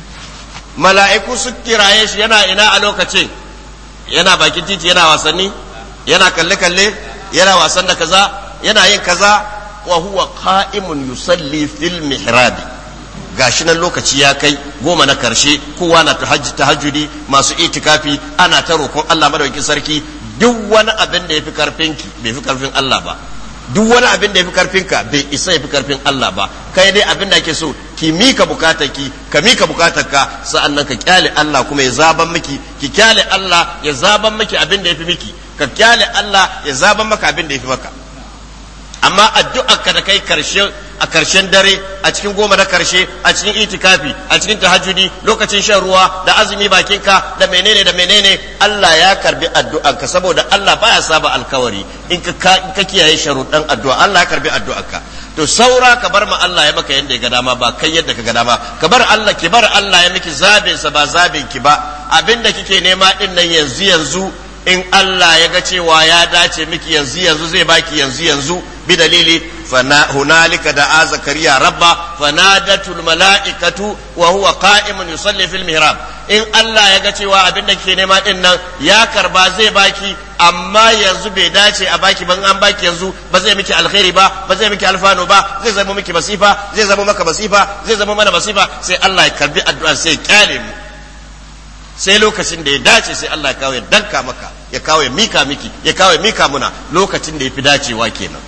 Mala'iku su kiraye shi, yana ina a lokacin? Yana bakin titi yana wasanni, yana kalle-kalle, yana wasan da kaza, yana yin kaza. Wa huwa qa'imun yusalli fil mihrabi. Gashi nan lokaci ya kai goma na karshe, kowa na tahajjudi, masu itikafi, ana ta roƙon Allah madaukakin sarki. Duk wani abin da yafi karfinki bai fi karfin Allah ba, duk wani abin da yafi karfinka bai isa yafi karfin Allah ba. Kai dai abin da ake so ki mika bukatarki, ka mika bukatarka, sa'annan ka kyale Allah kuma ya zaban miki, ki kyale Allah ya zaban miki abin da yafi miki, ka kyale Allah ya zaban maka abin da yafi maka. Amma addu'arka da kai karshe a karshen dare, a cikin goma na karshe, a cikin itikafi, a cikin tahajjudi, lokacin shan ruwa da azumi bakinka da menene da menene, Allah ya karbi addu'arka, saboda Allah baya saba alkawari. In ka ka kiyaye sharuɗan addu'a, Allah ya karbi addu'arka. To saura ka bar ma Allah ya maka yanda ya ga dama, ba kai yadda ka ga dama. Ka bar Allah, ki bar Allah ya miki zabin sa ba zabin ki ba. Abinda kike nema din nan yanzu yanzu, in Allah ya ga cewa ya dace miki yanzu yanzu, zai baki yanzu yanzu. Bi dalili hunalika da'a Zakariya rabba fanadatul mala'ikatu wa huwa qa'imun yusalli fil mihrab. In Allah ya ga cewa abinda kike nema din nan ya karba, zai baki, amma yanzu bai dace a baki ban, an baki yanzu ba zai miki alkhairi ba, ba zai miki alfano ba, zai zama miki masifa, zai zama maka masifa, zai zama mana masifa. Sai Allah ya karbi addu'a, sai ya kyale mu, sai lokacin da ya dace sai Allah ya kawo ya danka maka, ya kawo ya mika miki, ya kawo ya mika muna, lokacin da ya fi dacewa kenan.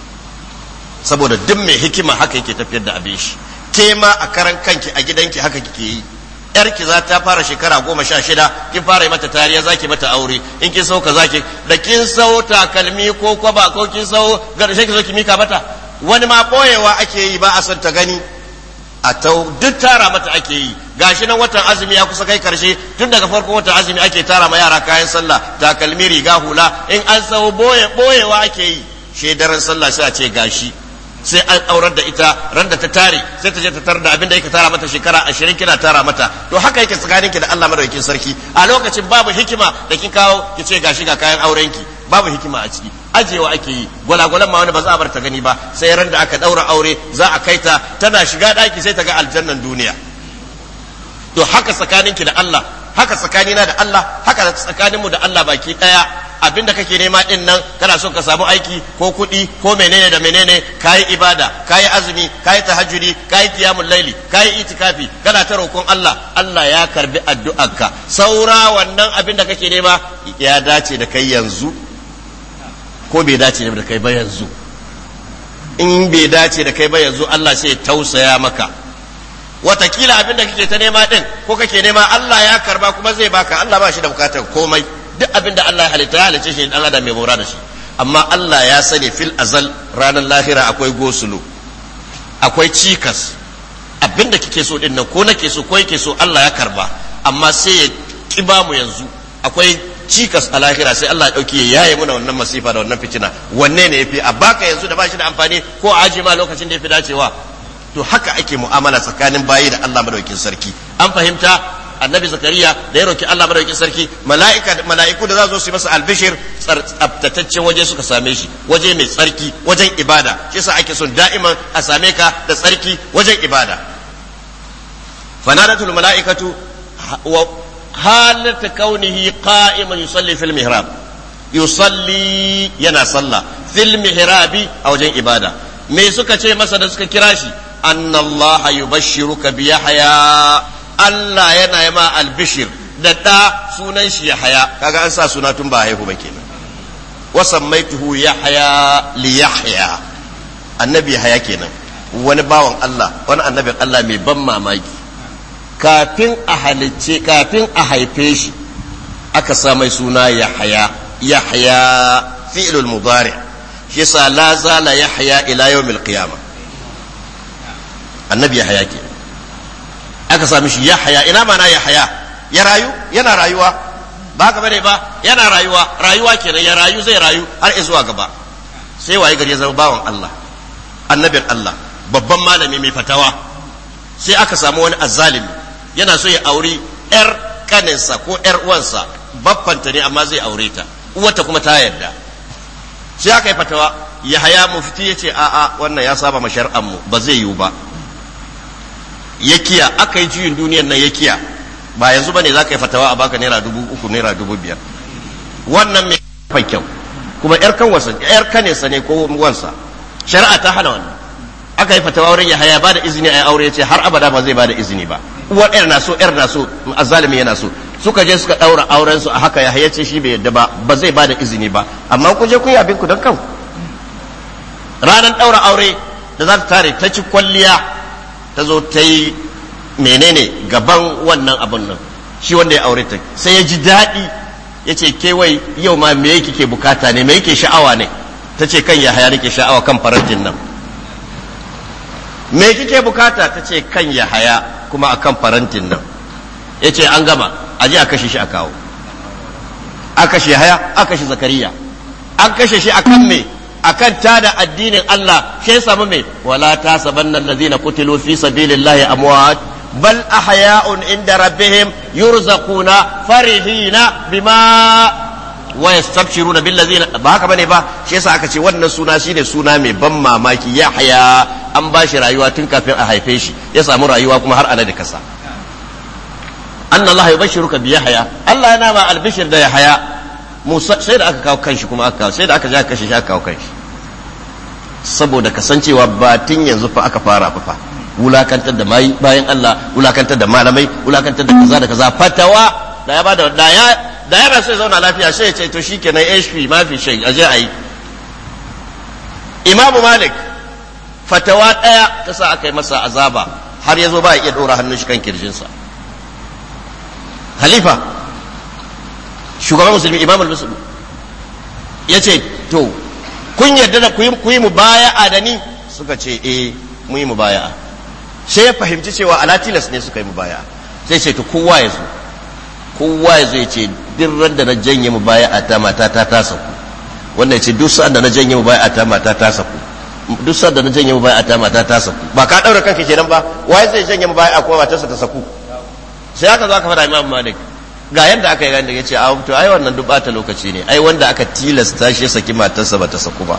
Saboda duk mai hikima haka yake tafiyar da abin shi. Ke ma a karan kanki a gidanki haka kike yi. Yarki za ta fara shekara goma sha shida, kin fara yi mata tariya, zaki mata aure. In kin sauka zaki, da kin sau takalmi ko kwaba ko kin sau garshe ki zo ki mika mata. Wani ma boyewa ake yi, ba a son ta gani. A tau duk tara mata ake yi. Gashi nan watan azumi ya kusa kai karshe, tun daga farkon watan azumi ake tara ma yara kayan sallah, takalmi, riga, hula. In an sau boye boyewa ake yi. Shedaran sallah sai a ce gashi. Sai an aurar da ita, ran da ta tare sai ta je ta tar da abin da yake tara mata shekara ashirin kina tara mata. To haka yake tsakaninki da Allah madaukakin sarki. A lokacin babu hikima da kin kawo ki ce gashi ga kayan aurenki, babu hikima a ciki. Ajewa ake yi, gwalagwalan ma wani ba za a bar ta gani ba, sai ran da aka daura aure za a kai ta, tana shiga daki sai ta ga aljannan duniya. To haka tsakaninki da Allah, haka tsakanina da Allah, haka tsakaninmu da Allah baki daya. Abinda kake nema din nan kana so ka samu aiki ko kuɗi ko menene da menene, kayi ibada, kayi azumi, kayi tahajjudi, kayi qiyamul laili, kayi itikafi, kana ta roƙon Allah, Allah ya karbi addu'arka. Saura wannan abinda kake nema ya dace da kai yanzu ko bai dace da kai ba yanzu. In bai dace da kai ba yanzu, Allah sai ya tausaya maka. Watakila abinda kake ta nema din ko kake nema Allah ya karba kuma zai baka. Allah ba shi da bukatar komai. Duk abinda Allah ya halitta ya halitta shi dan adam mai mora da shi. Amma Allah ya sani fil azal ranar lahira akwai gosulo, akwai cikas. Abinda kike so din nan ko nake so ko yake so Allah ya karba, amma sai ya kiba mu yanzu. Akwai cikas a lahira sai Allah ya dauki ya yaye muna wannan masifa da wannan fitina. Wanne ne yafi a baka yanzu da ba shi da amfani ko a aje ma lokacin da yafi dacewa? To haka ake mu'amala tsakanin bayi da Allah madaukakin sarki. An fahimta? Annabi Zakariya da ya roki Allah madaukakin sarki, mala'ika mala'iku da za su yi masa albishir, tsabtataccen waje suka same shi, waje mai tsarki, wajen ibada. Shi yasa ake son da'iman a same ka da tsarki wajen ibada. Fanadatul mala'ikatu wa halata kaunihi qa'iman yusalli fil mihrab. Yusalli yana sallah fil mihrabi a wajen ibada. Me suka ce masa da suka kira shi? Anna Allah yubashshiruka bi Yahya. Allah yana yi ma albishir da ta sunan shi Yahya. Kaga an sa suna tun ba haihu ba kenan. Wa sammaituhu Yahya li Yahya. Annabi Yahya kenan. Wani bawan Allah, wani annabin Allah mai ban mamaki. Kafin a halicce, kafin a haife shi, aka sa mai suna Yahya. Yahya fi'lul mudari. Shi yasa la zala Yahya ila yawmil qiyamah. Annabi Yahya kenan. Aka sami shi Yahya. Ina mana Yahya? Ya rayu, yana rayuwa. Ba haka bane ba, yana rayuwa, rayuwa kenan, ya rayu zai rayu har zuwa gaba. Sai waye gari ya zama bawan Allah, annabin Allah, babban malami mai fatawa. Sai aka samu wani azzalimi yana so ya auri yar kaninsa ko yar uwansa, baffanta ne amma zai aure ta, uwarta kuma ta yarda. Sai aka yi fatawa, Yahya mufti yace a'a wannan ya saba ma shar'an mu, ba zai yiwu ba. Ya kiya, aka yi juyin duniyar nan ya kiya. Ba yanzu bane za ka yi fatawa a baka naira dubu uku naira dubu biyar. Wannan mai fan kyau kuma yar kan wasa yar kanesa ne ko wansa, shari'a ta hana wannan. Aka yi fatawa wurin Yahya ba da izini a aure, yace har abada ba zai ba da izini ba. Uwar yar na so, yar na so, azzalimi yana so. Suka je suka daura auren su a haka. Yahya ce shi bai yadda ba, ba zai ba da izini ba. Amma ku je ku yi abin ku don kanku. Ranar daura aure da za ta tare ta ci kwalliya, ta zo ta yi menene gaban wannan abun nan, shi wanda ya aure ta sai ya ji daɗi, ya ce kewai yau ma me yake ke bukata ne, me yake sha'awa ne? Ta ce kan Yahya nake sha'awa, kan farantin nan. Me kike bukata? Ta ce kan Yahya kuma akan farantin nan. Ya ce an gama, a je a kashe shi a kawo. A kashe Yahya, a kashe Zakariya. An kashe shi akan me? Akan tada addinin Allah. Shi samu me? Wala tasabanna allazina qutilu fi sabilillahi amwat bal ahya'un inda rabbihim yurzaquna farihina bima wa yastabshiruna bil ladzina. Ba haka bane ba? Shi yasa aka ce wannan suna shine suna mai ban mamaki. Yahya an ba shi rayuwa tun kafin a haife shi, ya samu rayuwa kuma har ana da kasa. Anna Allah yubashshiruka bi Yahya. Allah yana ma albishir da Yahya. Musa sai da aka kawo kanshi kuma aka kawo, sai da aka ja kashe shi aka kawo kanshi. Saboda kasancewa batin yanzu fa aka fara fa wulakantar da mai bayan Allah, wulakantar da malamai, wulakantar da kaza da kaza. Fatawa da ya bada da ya da yana so ya zauna lafiya sai ya ce to shikenan H P ma fi shay aje ayi. Imam Malik fatawa daya ta sa aka yi masa azaba har yazo ba ya iya dora hannun shi kan kirjinsa. Khalifa shugaban musulmi Imam al-Musulmi ya ce to kun yarda da ku yi mubaya'a da ni? Suka ce eh mu yi mubaya'a. Sai ya fahimci cewa alatilas ne suka yi mubaya'a. Sai ce to kowa ya zo, kowa ya zo ya ce duk ran da na janye mubaya'a ta mata ta ta saku. Wannan ya ce duk sa'an da na janye mubaya'a ta mata ta saku. Duk sa'an da na janye mubaya'a ta mata ta saku. Ba ka daura kanka kenan ba? Waye zai janye mubaya'a ko matarsa ta saku? Sai aka zo aka fara Imam Malik ga yadda aka yi ganda ya ce a to ai wannan duk bata lokaci ne, ai wanda aka tilasta shi saki matarsa bata saku ba.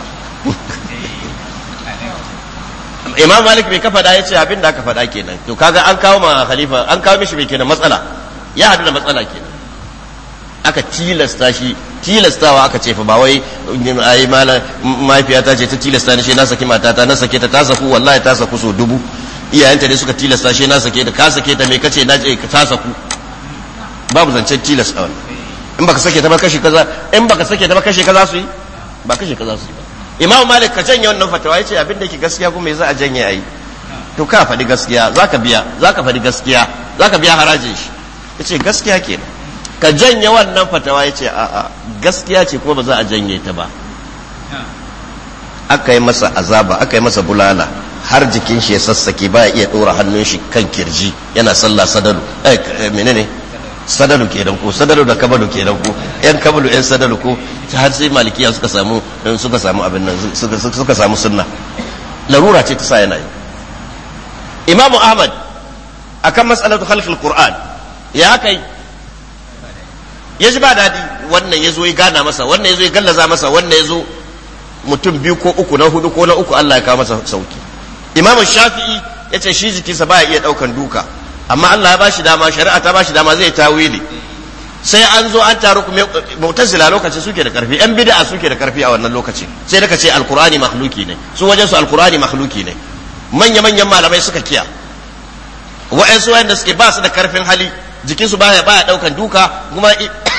Imam Malik bai ka faɗa ya ce abin da aka faɗa kenan. To kaga an kawo ma khalifa, an kawo mishi bai kenan matsala. ya hadu da matsala kenan aka tilasta shi tilastawa aka ce fa ba wai ai mala mahaifiyata ce ta tilasta ni shi na saki matata na sake ta ta saku wallahi ta saku so dubu iyayenta dai suka tilasta shi na sake ta ka sake ta me kace na ce ta saku babu zancen tilasta in baka sake ta ba kashi kaza in baka sake ta ba kashi kaza su yi ba kashi kaza su yi ba Imam Malik ka janye wannan fatawa yace abin da yake gaskiya kuma za a janye ai to ka faɗi gaskiya zaka biya zaka faɗi gaskiya zaka biya harajin shi yace gaskiya kenan ka janye wannan fatawa yace a a gaskiya ce kuma ba za a janye ta ba aka yi masa azaba aka yi masa bulala har jikin shi ya sassake ba ya iya dora hannun shi kan kirji yana sallah sadalu eh menene sadalu kenan ko sadalu da kabalu kenan ko yan kabalu yan sadalu ko har sai malikiya suka samu suka samu abin nan suka suka samu sunna larura ce ta sa yana yi Imam Ahmad akan mas'alatu khalqil Qur'an ya kai yaji ba dadi wannan yazo ya gana masa wannan yazo ya gallaza masa wannan yazo mutum biyu ko uku na hudu ko na uku Allah ya kawo masa sauki Imam Shafi'i yace shi jikinsa ba ya iya daukan duka amma Allah ya bashi dama shari'a ta bashi dama zai tawili sai an zo an taru kuma mu'tazila lokacin suke da karfi yan bid'a suke da karfi a wannan lokaci sai daga ce alqur'ani makhluki ne su wajen su alqur'ani makhluki ne manya manyan malamai suka kiya wa'ansu wanda suke ba su da karfin hali jikinsu baya baya daukan duka kuma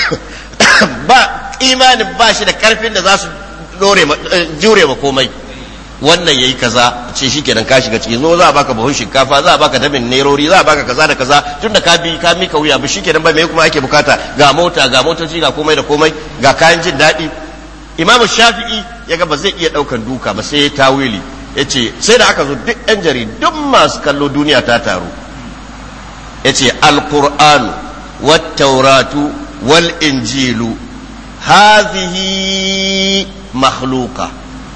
ba imanin ba shi da karfin da za su dore jure ma komai wannan yayi kaza ce shikenan ka shiga ciki zo za a baka buhun shinkafa za a baka damin nerori za a baka kaza da kaza tunda ka bi ka mika wuya ba shikenan ba me kuma ake bukata ga mota ga motoci ga komai da komai ga kayan jin daɗi Imam Shafi'i yaga ba zai iya daukan duka ba sai ya tawili yace sai da aka zo duk yan jari duk masu kallo duniya ta taru yace alqur'anu wat tauratu wal injilu hadhihi makhluqa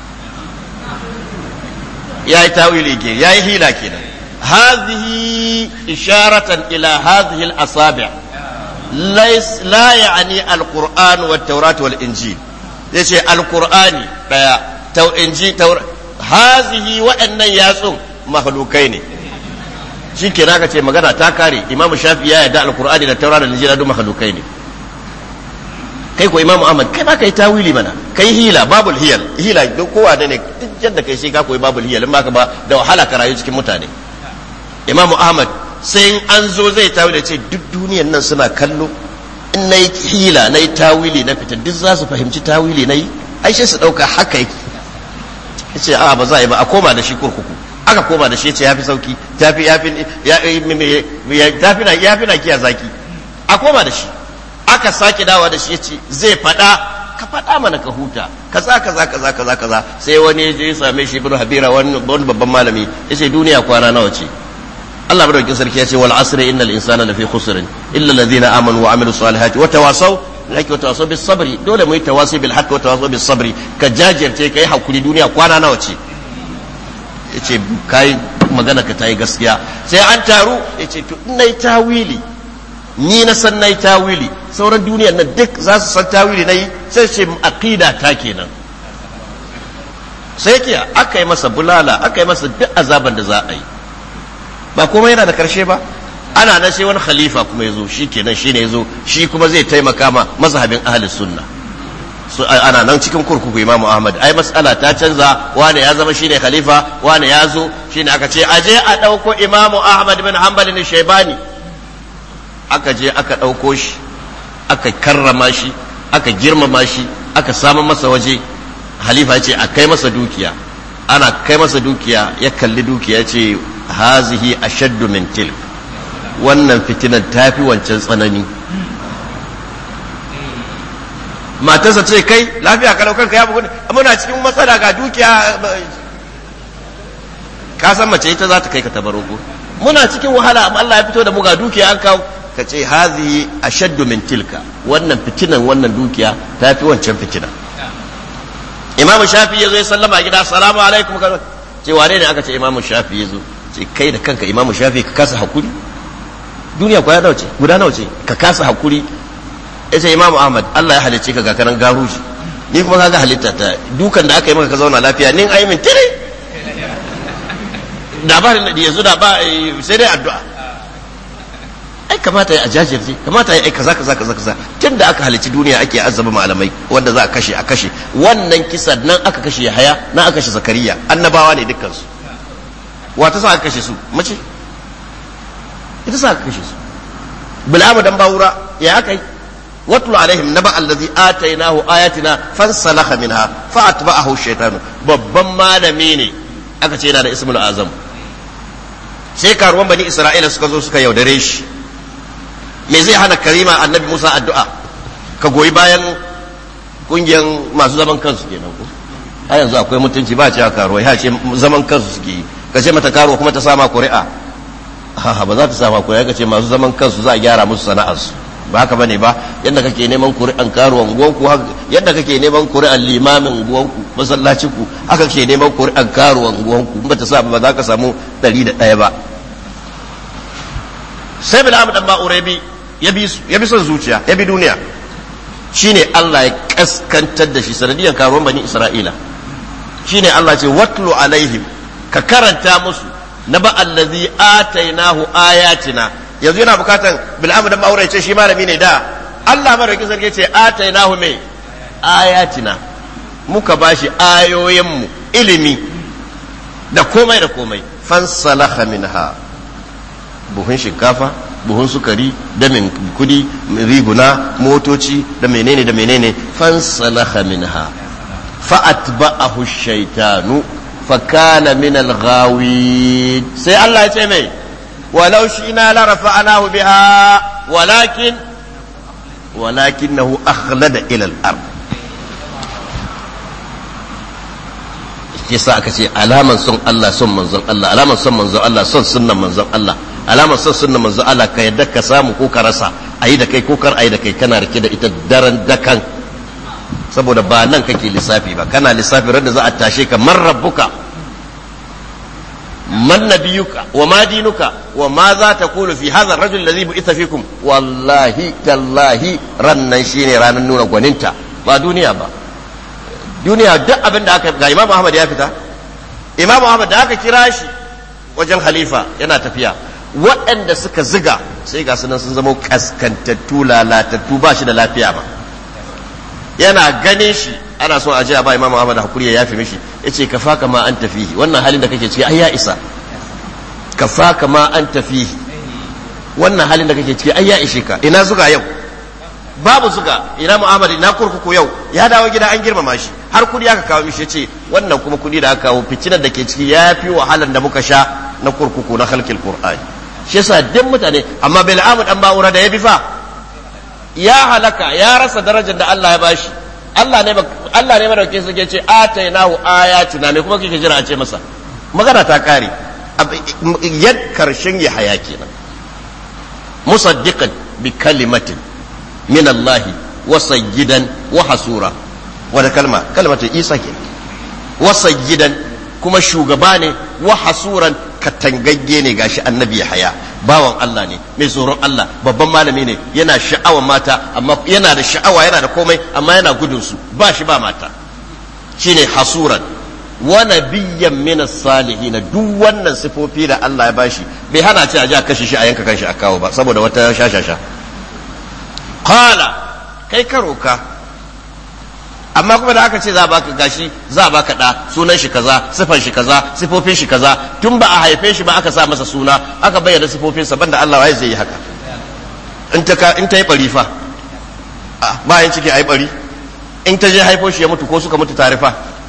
ya yi tawili ke ya yi hila kenan hadhihi isharatan ila hadhihi al-asabi' la ya'ni al-qur'an wa at-taurat wal injil yace al-qur'ani daya taw inji taurat hadhihi wa'annan yatsun makhlukai ne shikenan ka ce magana ta kare Imam Shafi'i ya yarda al-qur'ani da taurat da injil duk makhlukai ne kai ko Imam Ahmad kai ba kai tawili mana kai hila babul hiyal hila duk kowa da ne duk janda kai sai ka koyi babul hiyal in ba ka ba da wahala ka rayu cikin mutane Imam Ahmad sai an zo zai tawili ce duk duniyar nan suna kallo in nayi hila nayi tawili na fita duk za su fahimci tawili nayi ai sai su dauka haka yake yace a ba za a yi ba a koma da shi kurkuku aka koma da shi yace yafi sauki tafi yafi ya tafi na yafi na kiya zaki a koma da shi aka sake dawa da shi ya ce zai faɗa ka faɗa mana ka huta kaza kaza kaza kaza kaza sai wani ya je ya same shi ibnu habira wani babban malami ya ce duniya kwana nawa ce Allah madaukakin sarki ya ce wal asri innal insana lafi khusr illa alladhina amanu wa amilus salihati wa tawasaw bil haqqi wa tawasaw bis sabri dole mu yi tawasi bil haqqi wa tawasaw bis sabri ka jajirce kai hakuri duniya kwana nawa ce yace kai magana ka tayi gaskiya sai an taru yace to innai tawili ni na san nayi tawili sauran duniyar nan duk za su san tawili nayi sai ce aqida ta kenan sai ke aka yi masa bulala aka yi masa duk azaban da za a yi ba kuma yana da karshe ba ana nan sai wani khalifa kuma yazo shi kenan shine yazo shi kuma zai taimaka ma mazhabin ahli sunna so ana nan cikin kurkuku Imam Ahmad ai mas'ala ta canza wani ya zama shine khalifa wani ya zo shine aka ce aje a dauko Imam Ahmad bin Hanbal ne Shaybani aka je aka ɗauko shi aka karrama shi aka girmama shi aka samu masa waje halifa ce a kai masa dukiya ana kai masa dukiya ya kalli dukiya ce hazihi ashaddu min tilk wannan fitinan tafi wancan tsanani matarsa ce kai lafiya ka daukan ka ya bugu muna cikin matsala ga dukiya ka san mace ita za ta kai ka tabaroko muna cikin wahala amma Allah ya fito da mu ga dukiya an kawo ka ce hazi ashaddu min tilka wannan fitinan wannan dukiya ta fi wancan fitina Imam Shafi yazo ya sallama gida assalamu alaikum ka ce wane ne aka ce Imam Shafi yazo ce kai da kanka Imam Shafi ka kasa hakuri duniya kwaya nawa ce guda nawa ce ka kasa hakuri yace Imam Ahmad Allah ya halicce ka ga kanan garuji ni kuma kaga halitta ta dukan da aka yi maka ka zauna lafiya nin ai min tire da ba yanzu da ba sai dai addu'a ai kamata ya ajajirce kamata ya ai kaza kaza kaza kaza tunda aka halici duniya ake azaba malamai wanda za a kashe a kashe wannan kisan nan aka kashe Yahaya nan aka kashe Zakariya annabawa ne dukkan su wata sa aka kashe su mace ita sa aka kashe su bil'amu dan bawura ya aka yi watlu alaihim naba allazi atainahu ayatina fansalakha minha fa'atba'ahu shaytanu babban malami ne aka ce yana da ismul azam sai karuwan bani isra'ila suka zo suka yaudare shi me zai hana karima annabi Musa addu'a ka goyi bayan kungiyan masu zaman kansu kenan ko a yanzu akwai mutunci ba cewa karuwa ya ce zaman kansu suke yi ka ce mata karuwa kuma ta sama ƙuri'a ha ba za ta sama ƙuri'a ka ce masu zaman kansu za a gyara musu sana'arsu ba haka bane ba yadda kake neman ƙuri'an karuwan guwanku yadda kake neman ƙuri'an limamin guwanku masallacin ku haka kake neman ƙuri'an karuwan guwanku in ba ta sa ba za ka samu ɗari da ɗaya ba sai bil'am dan ba'urebi ya bi ya bi son zuciya ya bi duniya shine Allah ya kaskantar da shi sanadiyan karuwan bani Isra'ila shine Allah ce watlu alaihim ka karanta musu naba allazi atainahu ayatina yanzu yana bukatan bil'am dan ba'ure ce shi malami ne da Allah madaukakin sarki ce atainahu mai ayatina muka bashi ayoyin mu ilimi da komai da komai fansalakha minha buhun shinkafa buhun sukari da min kudi riguna motoci da menene da menene fansalakha minha fa'atba'ahu ash-shaytanu fakana min al-ghawin sai Allah ya ce mai walau shi'na la rafa'nahu biha walakin walakinahu akhlada ila al-ard yasa aka ce alaman son Allah son manzon Allah alaman son manzon Allah son sunnan manzon Allah alaman son sunnan manzon Allah ka yadda ka samu ko ka rasa ayi da kai ko kar ayi da kai kana rike da ita daren dakan saboda ba nan kake lissafi ba kana lissafi randa za a tashe ka man rabbuka man nabiyuka wa ma dinuka wa ma za ta kulu fi hadha ar-rajul alladhi bu'itha fikum wallahi tallahi rannan shine ranan nuna gwaninta ba duniya ba duniya duk abin da aka ga Imam Ahmad ya fita Imam Ahmad da aka kira shi wajen khalifa yana tafiya waɗanda suka ziga sai ga sunan sun zama kaskantattu lalatattu ba shi da lafiya ba yana gane shi ana so a je a ba Imam Ahmad hakuri ya yafi mishi yace kafaka ma an tafihi wannan halin da kake ciki ai ya isa kafaka ma an tafihi wannan halin da kake ciki ai ya ishe ka ina zuga yau babu zuga ina Muhammad na kurkuku yau ya dawo gida an girmama shi har kudi aka kawo mishi yace wannan kuma kudi da aka kawo fitinar da ke ciki yafi wahalan da muka sha na kurkuku na khalqil qur'an shi yasa duk mutane amma bil amud an ba'ura da ya bi fa ya halaka ya rasa darajar da Allah ya bashi Allah ne Allah ne madauke su ke ce atainahu ayatina me kuma kike jira a ce masa magana ta kare yad karshen ya haya kenan musaddiqan bi kalimatin min Allah wa sayyidan wa hasura wada kalma kalmatu Isa ke wa sayyidan kuma shugaba ne wa hasuran katangagge ne gashi annabi Yahaya bawan Allah ne mai tsoron Allah babban malami ne yana sha'awar mata amma yana da sha'awa yana da komai amma yana gudun su ba shi ba mata shine hasuran wa nabiyyan min as-salihin duk wannan sifofi da Allah ya bashi bai hana ce a ji a kashe shi a yanka kanshi a kawo ba saboda wata shashasha qala kai karoka amma kuma da aka ce za baka gashi za baka da sunan shi kaza sifan shi kaza sifofin shi kaza tun ba a haife shi ba aka sa masa suna aka bayyana sifofin sa banda Allah wai zai yi haka in ta in ta yi bari fa bayan ciki ai bari in ta je haifo shi ya mutu ko suka mutu tare fa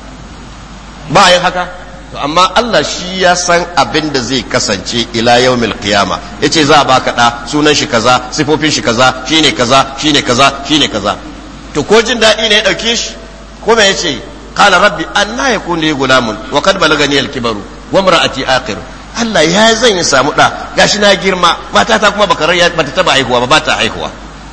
ba yin haka to amma Allah shi ya san abin da zai kasance ila yawmil qiyama yace za baka da sunan shi kaza sifofin shi kaza shine kaza shine kaza shine kaza to ko jin daɗi ne ya ɗauke shi ko me yace qala rabbi anna yakun li gulamun wa qad balagani al-kibaru wa imra'ati aqir Allah ya zan yi samu da gashi na girma mata ta kuma bakarar bata taba haihuwa ba bata haihuwa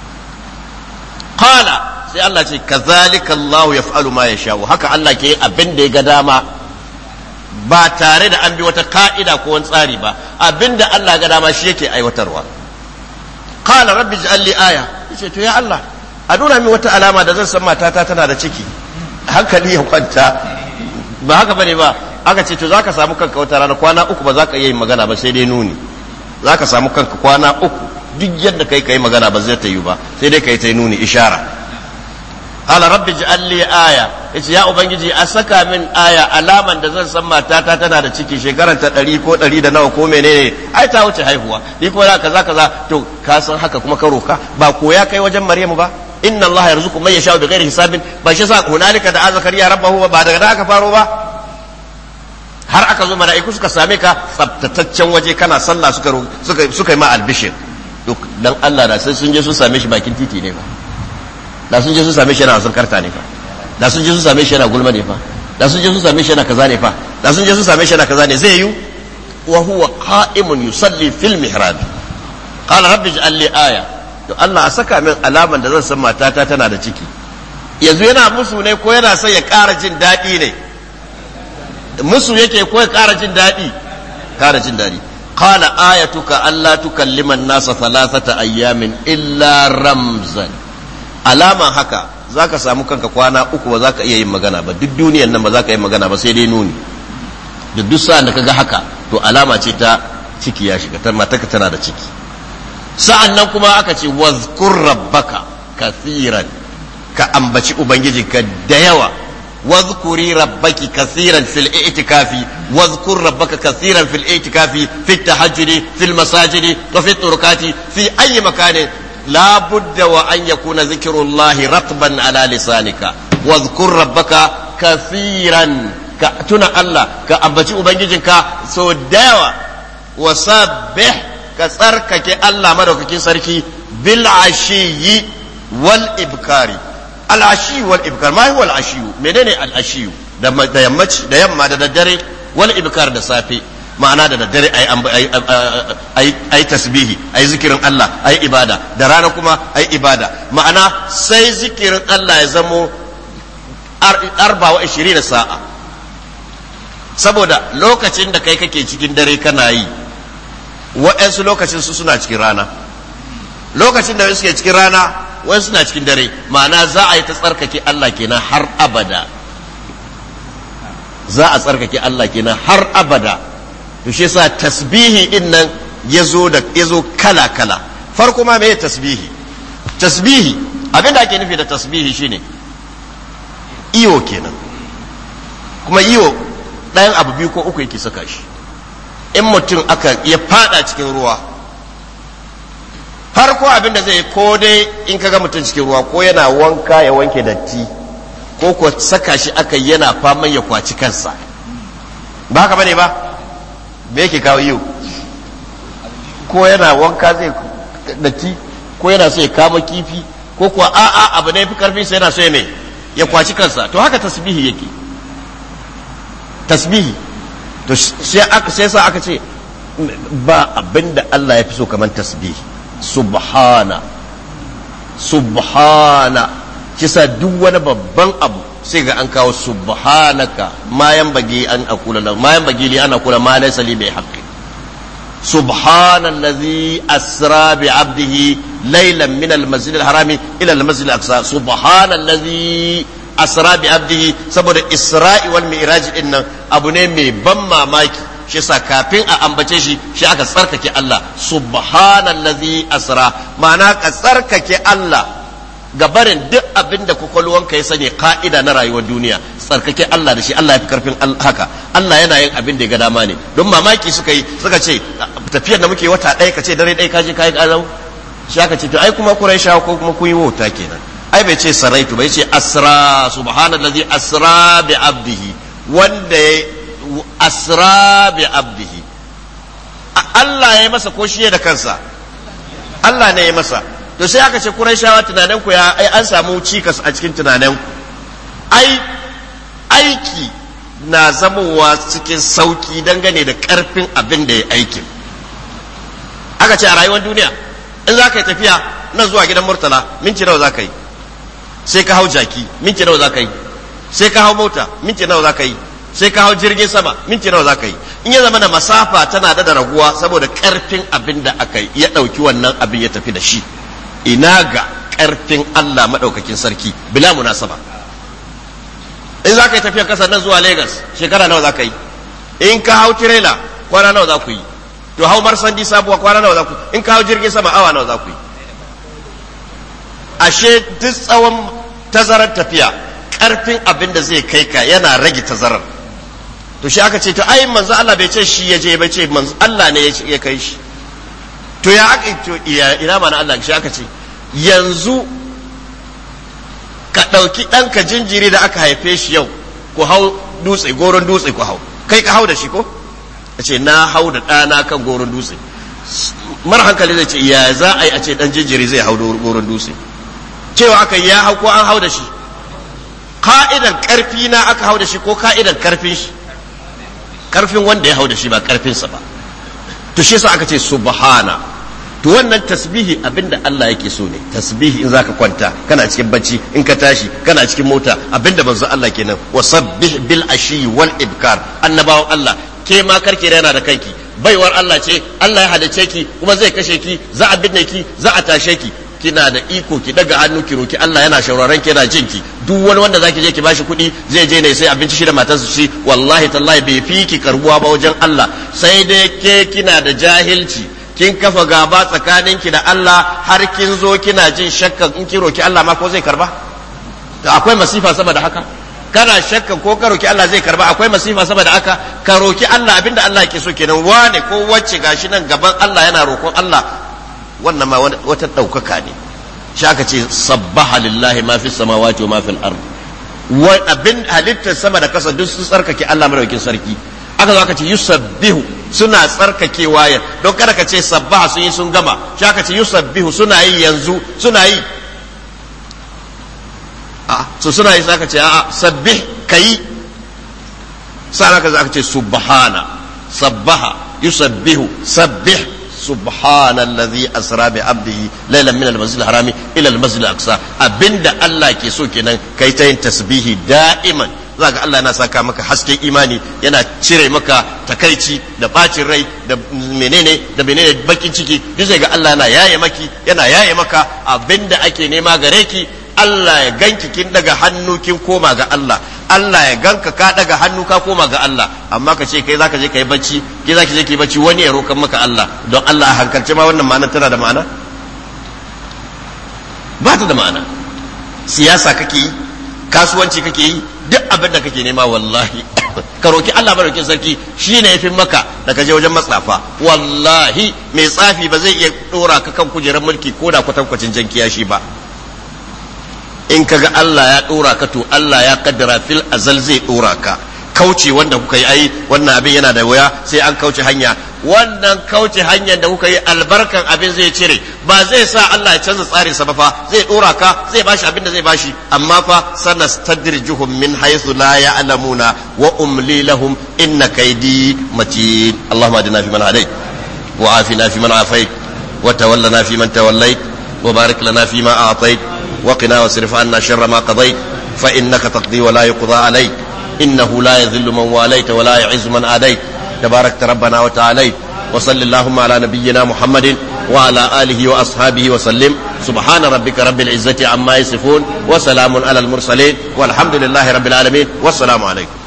qala sai Allah ce kazalika Allah yaf'alu ma yasha'u haka Allah ke abin da ya ga dama ba tare da an bi wata ka'ida ko wani tsari ba abinda Allah ga dama shi yake aiwatarwa qala rabbi ij'al li aya yace to ya Allah a nuna min wata alama da zan san matata tana da ciki hankali ya kwanta ba haka bane ba aka ce to zaka samu kanka wata rana kwana uku ba za ka iya yin magana ba sai dai nuni zaka samu kanka kwana uku duk yadda kai kai magana ba zai ta yi ba sai dai kai ta nuni ishara qala rabbi ij'al li aya yace ya ubangiji a saka min aya alaman da zan san matata tana da ciki shekaran ta ɗari ko ɗari da nawa ko menene ai ta wuce haihuwa ni ko da kaza kaza to ka san haka kuma ka roka ba ko ya kai wajen maryamu ba inna allaha yarzuqu man yasha'u bighairi hisabin ba shi sa hunalika da zakariya rabbahu ba daga da aka faro ba har aka zo mala'iku suka same ka tsaftataccen waje kana sallah suka suka suka yi ma albishir duk dan Allah da sai sun je sun same shi bakin titi ne ba da sun je sun same shi yana wasan karta ne fa da sun je sun same shi yana gulma ne fa da sun je sun same shi yana kaza ne fa da sun je sun same shi yana kaza ne zai yi wa huwa qa'imun yusalli fil mihrab qala rabbi ij'al li aya to Allah a saka min alaman da zan san matata tana da ciki yanzu yana musu ne ko yana son ya ƙara jin daɗi ne musu yake ko ya ƙara jin daɗi ƙara jin daɗi qala ayatuka alla tukallima an-nasa thalathata ayyamin illa ramzan alaman haka za ka samu kanka kwana uku ba za ka iya yin magana ba duk duniyan nan ba za ka yi magana ba sai dai nuni duk duk sa'an da ka ga haka to alama ce ta ciki ya shiga ta mataka tana da ciki sa'an nan kuma aka ce wazkur rabbaka kathiran ka ambaci ubangijinka da yawa wazkuri rabbaki kathiran fil i'tikafi wazkur rabbaka kathiran fil i'tikafi fi tahajjudi fil masajidi wa fi turqati fi ayi makanin لا بد وأن يكون ذكر الله رطبا على لسانك واذكر ربك كثيرا كأتنا الله كأبتي أبنجيك سوداوة وسبح كسرك الله مدوك كسرك بالعشي والإبكار العشي والإبكار ما هو العشي منين العشي da yammaci da yamma da daddare wal ibkar da safe ma'ana da daddare ai tasbihi ai zikirin Allah ai ibada da rana kuma ai ibada ma'ana sai zikirin Allah ya zamo arba wa ishirin sa'a saboda lokacin da kai kake cikin dare kana yi wa'ansu lokacin su suna cikin rana lokacin da suke cikin rana wa'ansu suna cikin dare ma'ana za a yi ta tsarkake Allah kenan har abada za a tsarkake Allah kenan har abada to shi yasa tasbihi din nan yazo da yazo kala kala farko ma meye tasbihi tasbihi abinda ake nufi da tasbihi shine iyo kenan kuma iyo ɗayan abu biyu ko uku yake saka shi in mutum aka ya fada cikin ruwa farko abinda zai ko dai in kaga mutum cikin ruwa ko yana wanka ya wanke datti ko ko saka shi aka yana faman ya kwaci kansa ba haka bane ba me yake kawo iyo ko yana wanka zai datti ko yana so ya kama kifi ko kuwa a'a abu ne fi karfi sai yana so ya mai ya kwaci kansa to haka tasbihi yake tasbihi to sai aka sai sa aka ce ba abinda Allah ya fi so kamar tasbihi subhana subhana kisa duk wani babban abu sai ga an kawo subhanaka ma yanbaghi an aqula la ma yanbaghi li an aqula ma laysa li bi haqqi subhanallazi asra bi 'abdihi laylan min al-masjid al-harami ila al-masjid al-aqsa subhanallazi asra bi 'abdihi saboda isra'i wal mi'raj din nan abu ne mai ban mamaki shi yasa kafin a ambace shi shi aka tsarkake Allah subhanallazi asra ma'ana ka tsarkake Allah gabarin duk abin da kwakwalwanka ya sani ka'ida na rayuwar duniya tsarkake Allah da shi Allah ya fi karfin haka Allah yana yin abin da ya ga dama ne don mamaki suka yi suka ce tafiyar da muke wata ɗaya ka ce dare ɗaya ka je ka yi ƙazau shi aka ce to ai kuma kurai shawo ko kuma kun yi wauta kenan ai bai ce saraitu bai ce asra subhanallazi asra bi abdihi wanda ya asra bi abdihi Allah ya yi masa ko shi da kansa Allah ne ya masa to sai aka ce Qurayshawa tunanin ku ya ai an samu cikas a cikin tunanin ku ai aiki na zamowa cikin sauki dangane da karfin abin da ya aikin aka ce a rayuwar duniya in za ka yi tafiya nan zuwa gidan Murtala minti nawa za ka yi sai ka hau jaki minti nawa za ka yi sai ka hau mota minti nawa za ka yi sai ka hau jirgin sama minti nawa za ka yi in ya zama da masafa tana da raguwa saboda karfin abin da aka yi ya ɗauki wannan abin ya tafi da shi ina ga ƙarfin Allah maɗaukakin sarki bila munasaba in za ka yi tafiyar ƙasar nan zuwa Lagos shekara nawa za ka yi in ka hau tirela kwana nawa za ku yi to hau marsandi sabuwa kwana nawa za ku in ka hau jirgin sama awa nawa za ku yi ashe duk tsawon tazarar tafiya karfin abin da zai kai ka yana rage tazarar to shi aka ce to ai manzo Allah bai ce shi ya je ba ce manzo Allah ne ya kai shi to ya aka to ina mana Allah shi aka ce yanzu ka ɗauki ɗanka jinjiri da aka haife shi yau ku hau dutse goron dutse ku hau kai ka hau da shi ko a ce na hau da ɗana kan goron dutse mara hankali zai ce ya za a yi a ce ɗan jinjiri zai hau goron dutse cewa aka ya hau ko an hau da shi ka'idan ƙarfi na aka hau da shi ko ka'idan ƙarfin shi ƙarfin wanda ya hau da shi ba ƙarfinsa ba to shi yasa aka ce subhana to wannan tasbihi abinda Allah yake so ne tasbihi in zaka kwanta kana cikin bacci in ka tashi kana cikin mota abinda manzo Allah kenan wasabbih bil ashi wal ibkar annabawan Allah ke ma karki rana da kanki baiwar Allah ce Allah ya halice ki kuma zai kashe ki za a binne ki za a tashe ki kina da iko ki daga hannu ki roki Allah yana shauraron ki yana jin ki duk wani wanda zaki je ki bashi kuɗi zai je ne sai abinci shi da matarsa shi wallahi tallahi bai fi ki karbuwa ba wajen Allah sai dai ke kina da jahilci kin kafa gaba tsakaninki da Allah har kin zo kina jin shakkan in ki roki Allah ma ko zai karba akwai masifa saboda haka kana shakkan ko ka roki Allah zai karba akwai masifa saboda haka ka roki Allah abinda Allah yake so kenan wane ko wacce gashi nan gaban Allah yana roƙon Allah wannan ma wata ɗaukaka ne shi aka ce sabbaha lillahi ma fi samawati wa ma fil ard wa abin halittar sama da kasa duk sun tsarkake Allah madaukakin sarki aka zo aka ce yusabbihu suna tsarkakewa ya don kada ka ce sabbaha sun yi sun gama shi aka ce yusabbihu suna yi yanzu suna yi a so suna yi aka ce a'a sabbih kai sai aka zo aka ce subhana sabbaha yusabbihu sabbih سبحان الذي أسرى بعبده ليلا من المسجد الحرام إلى المسجد الأقصى أبند الله كي سو kenan kai ta yin tasbihi da'iman zaka Allah yana saka maka hasken imani yana cire maka takaici da bacin rai da menene da menene bakin ciki duk sai ga Allah yana yaye maki yana yaye maka abinda ake nema gare ki Allah ya ganki kin daga hannu kin koma ga Allah Allah ya ganka ka daga hannu ka koma ga Allah amma ka ce kai zaka je kai bacci kai zaki je kai bacci wani ya rokan maka Allah don Allah a hankalce ma wannan ma'ana tana da ma'ana ba ta da ma'ana siyasa kake yi kasuwanci kake yi duk abin da kake nema wallahi ka roki Allah madaukin sarki shine yafi maka da ka je wajen matsafa wallahi mai tsafi ba zai iya dora ka kan kujerar mulki ko da kwatankwacin jan kiyashi ba in kaga Allah ya dora ka to Allah ya kaddara fil azal zai dora ka kauce wanda kuka yi ai wannan abin yana da wuya sai an kauce hanya wannan kauce hanyar da kuka yi albarkan abin zai cire ba zai sa Allah ya canza tsarin sa ba fa zai dora ka zai bashi abin da zai bashi amma fa sanastadrijuhum min haythu la ya'lamuna wa umli lahum inna kaydi matin Allahumma adina fi man hadayt wa afina fi man afayt wa tawallana fi man tawallayt wa barik lana fi ma a'tayt وقنا واصرف عنا شر ما قضيت فإنك تقضي ولا يقضى عليك إنه لا يذل من واليت ولا يعز من آديت تباركت ربنا وتعاليت وصل اللهم على نبينا محمد وعلى آله وأصحابه وسلم سبحان ربك رب العزة عما يصفون وسلام على المرسلين والحمد لله رب العالمين والسلام عليكم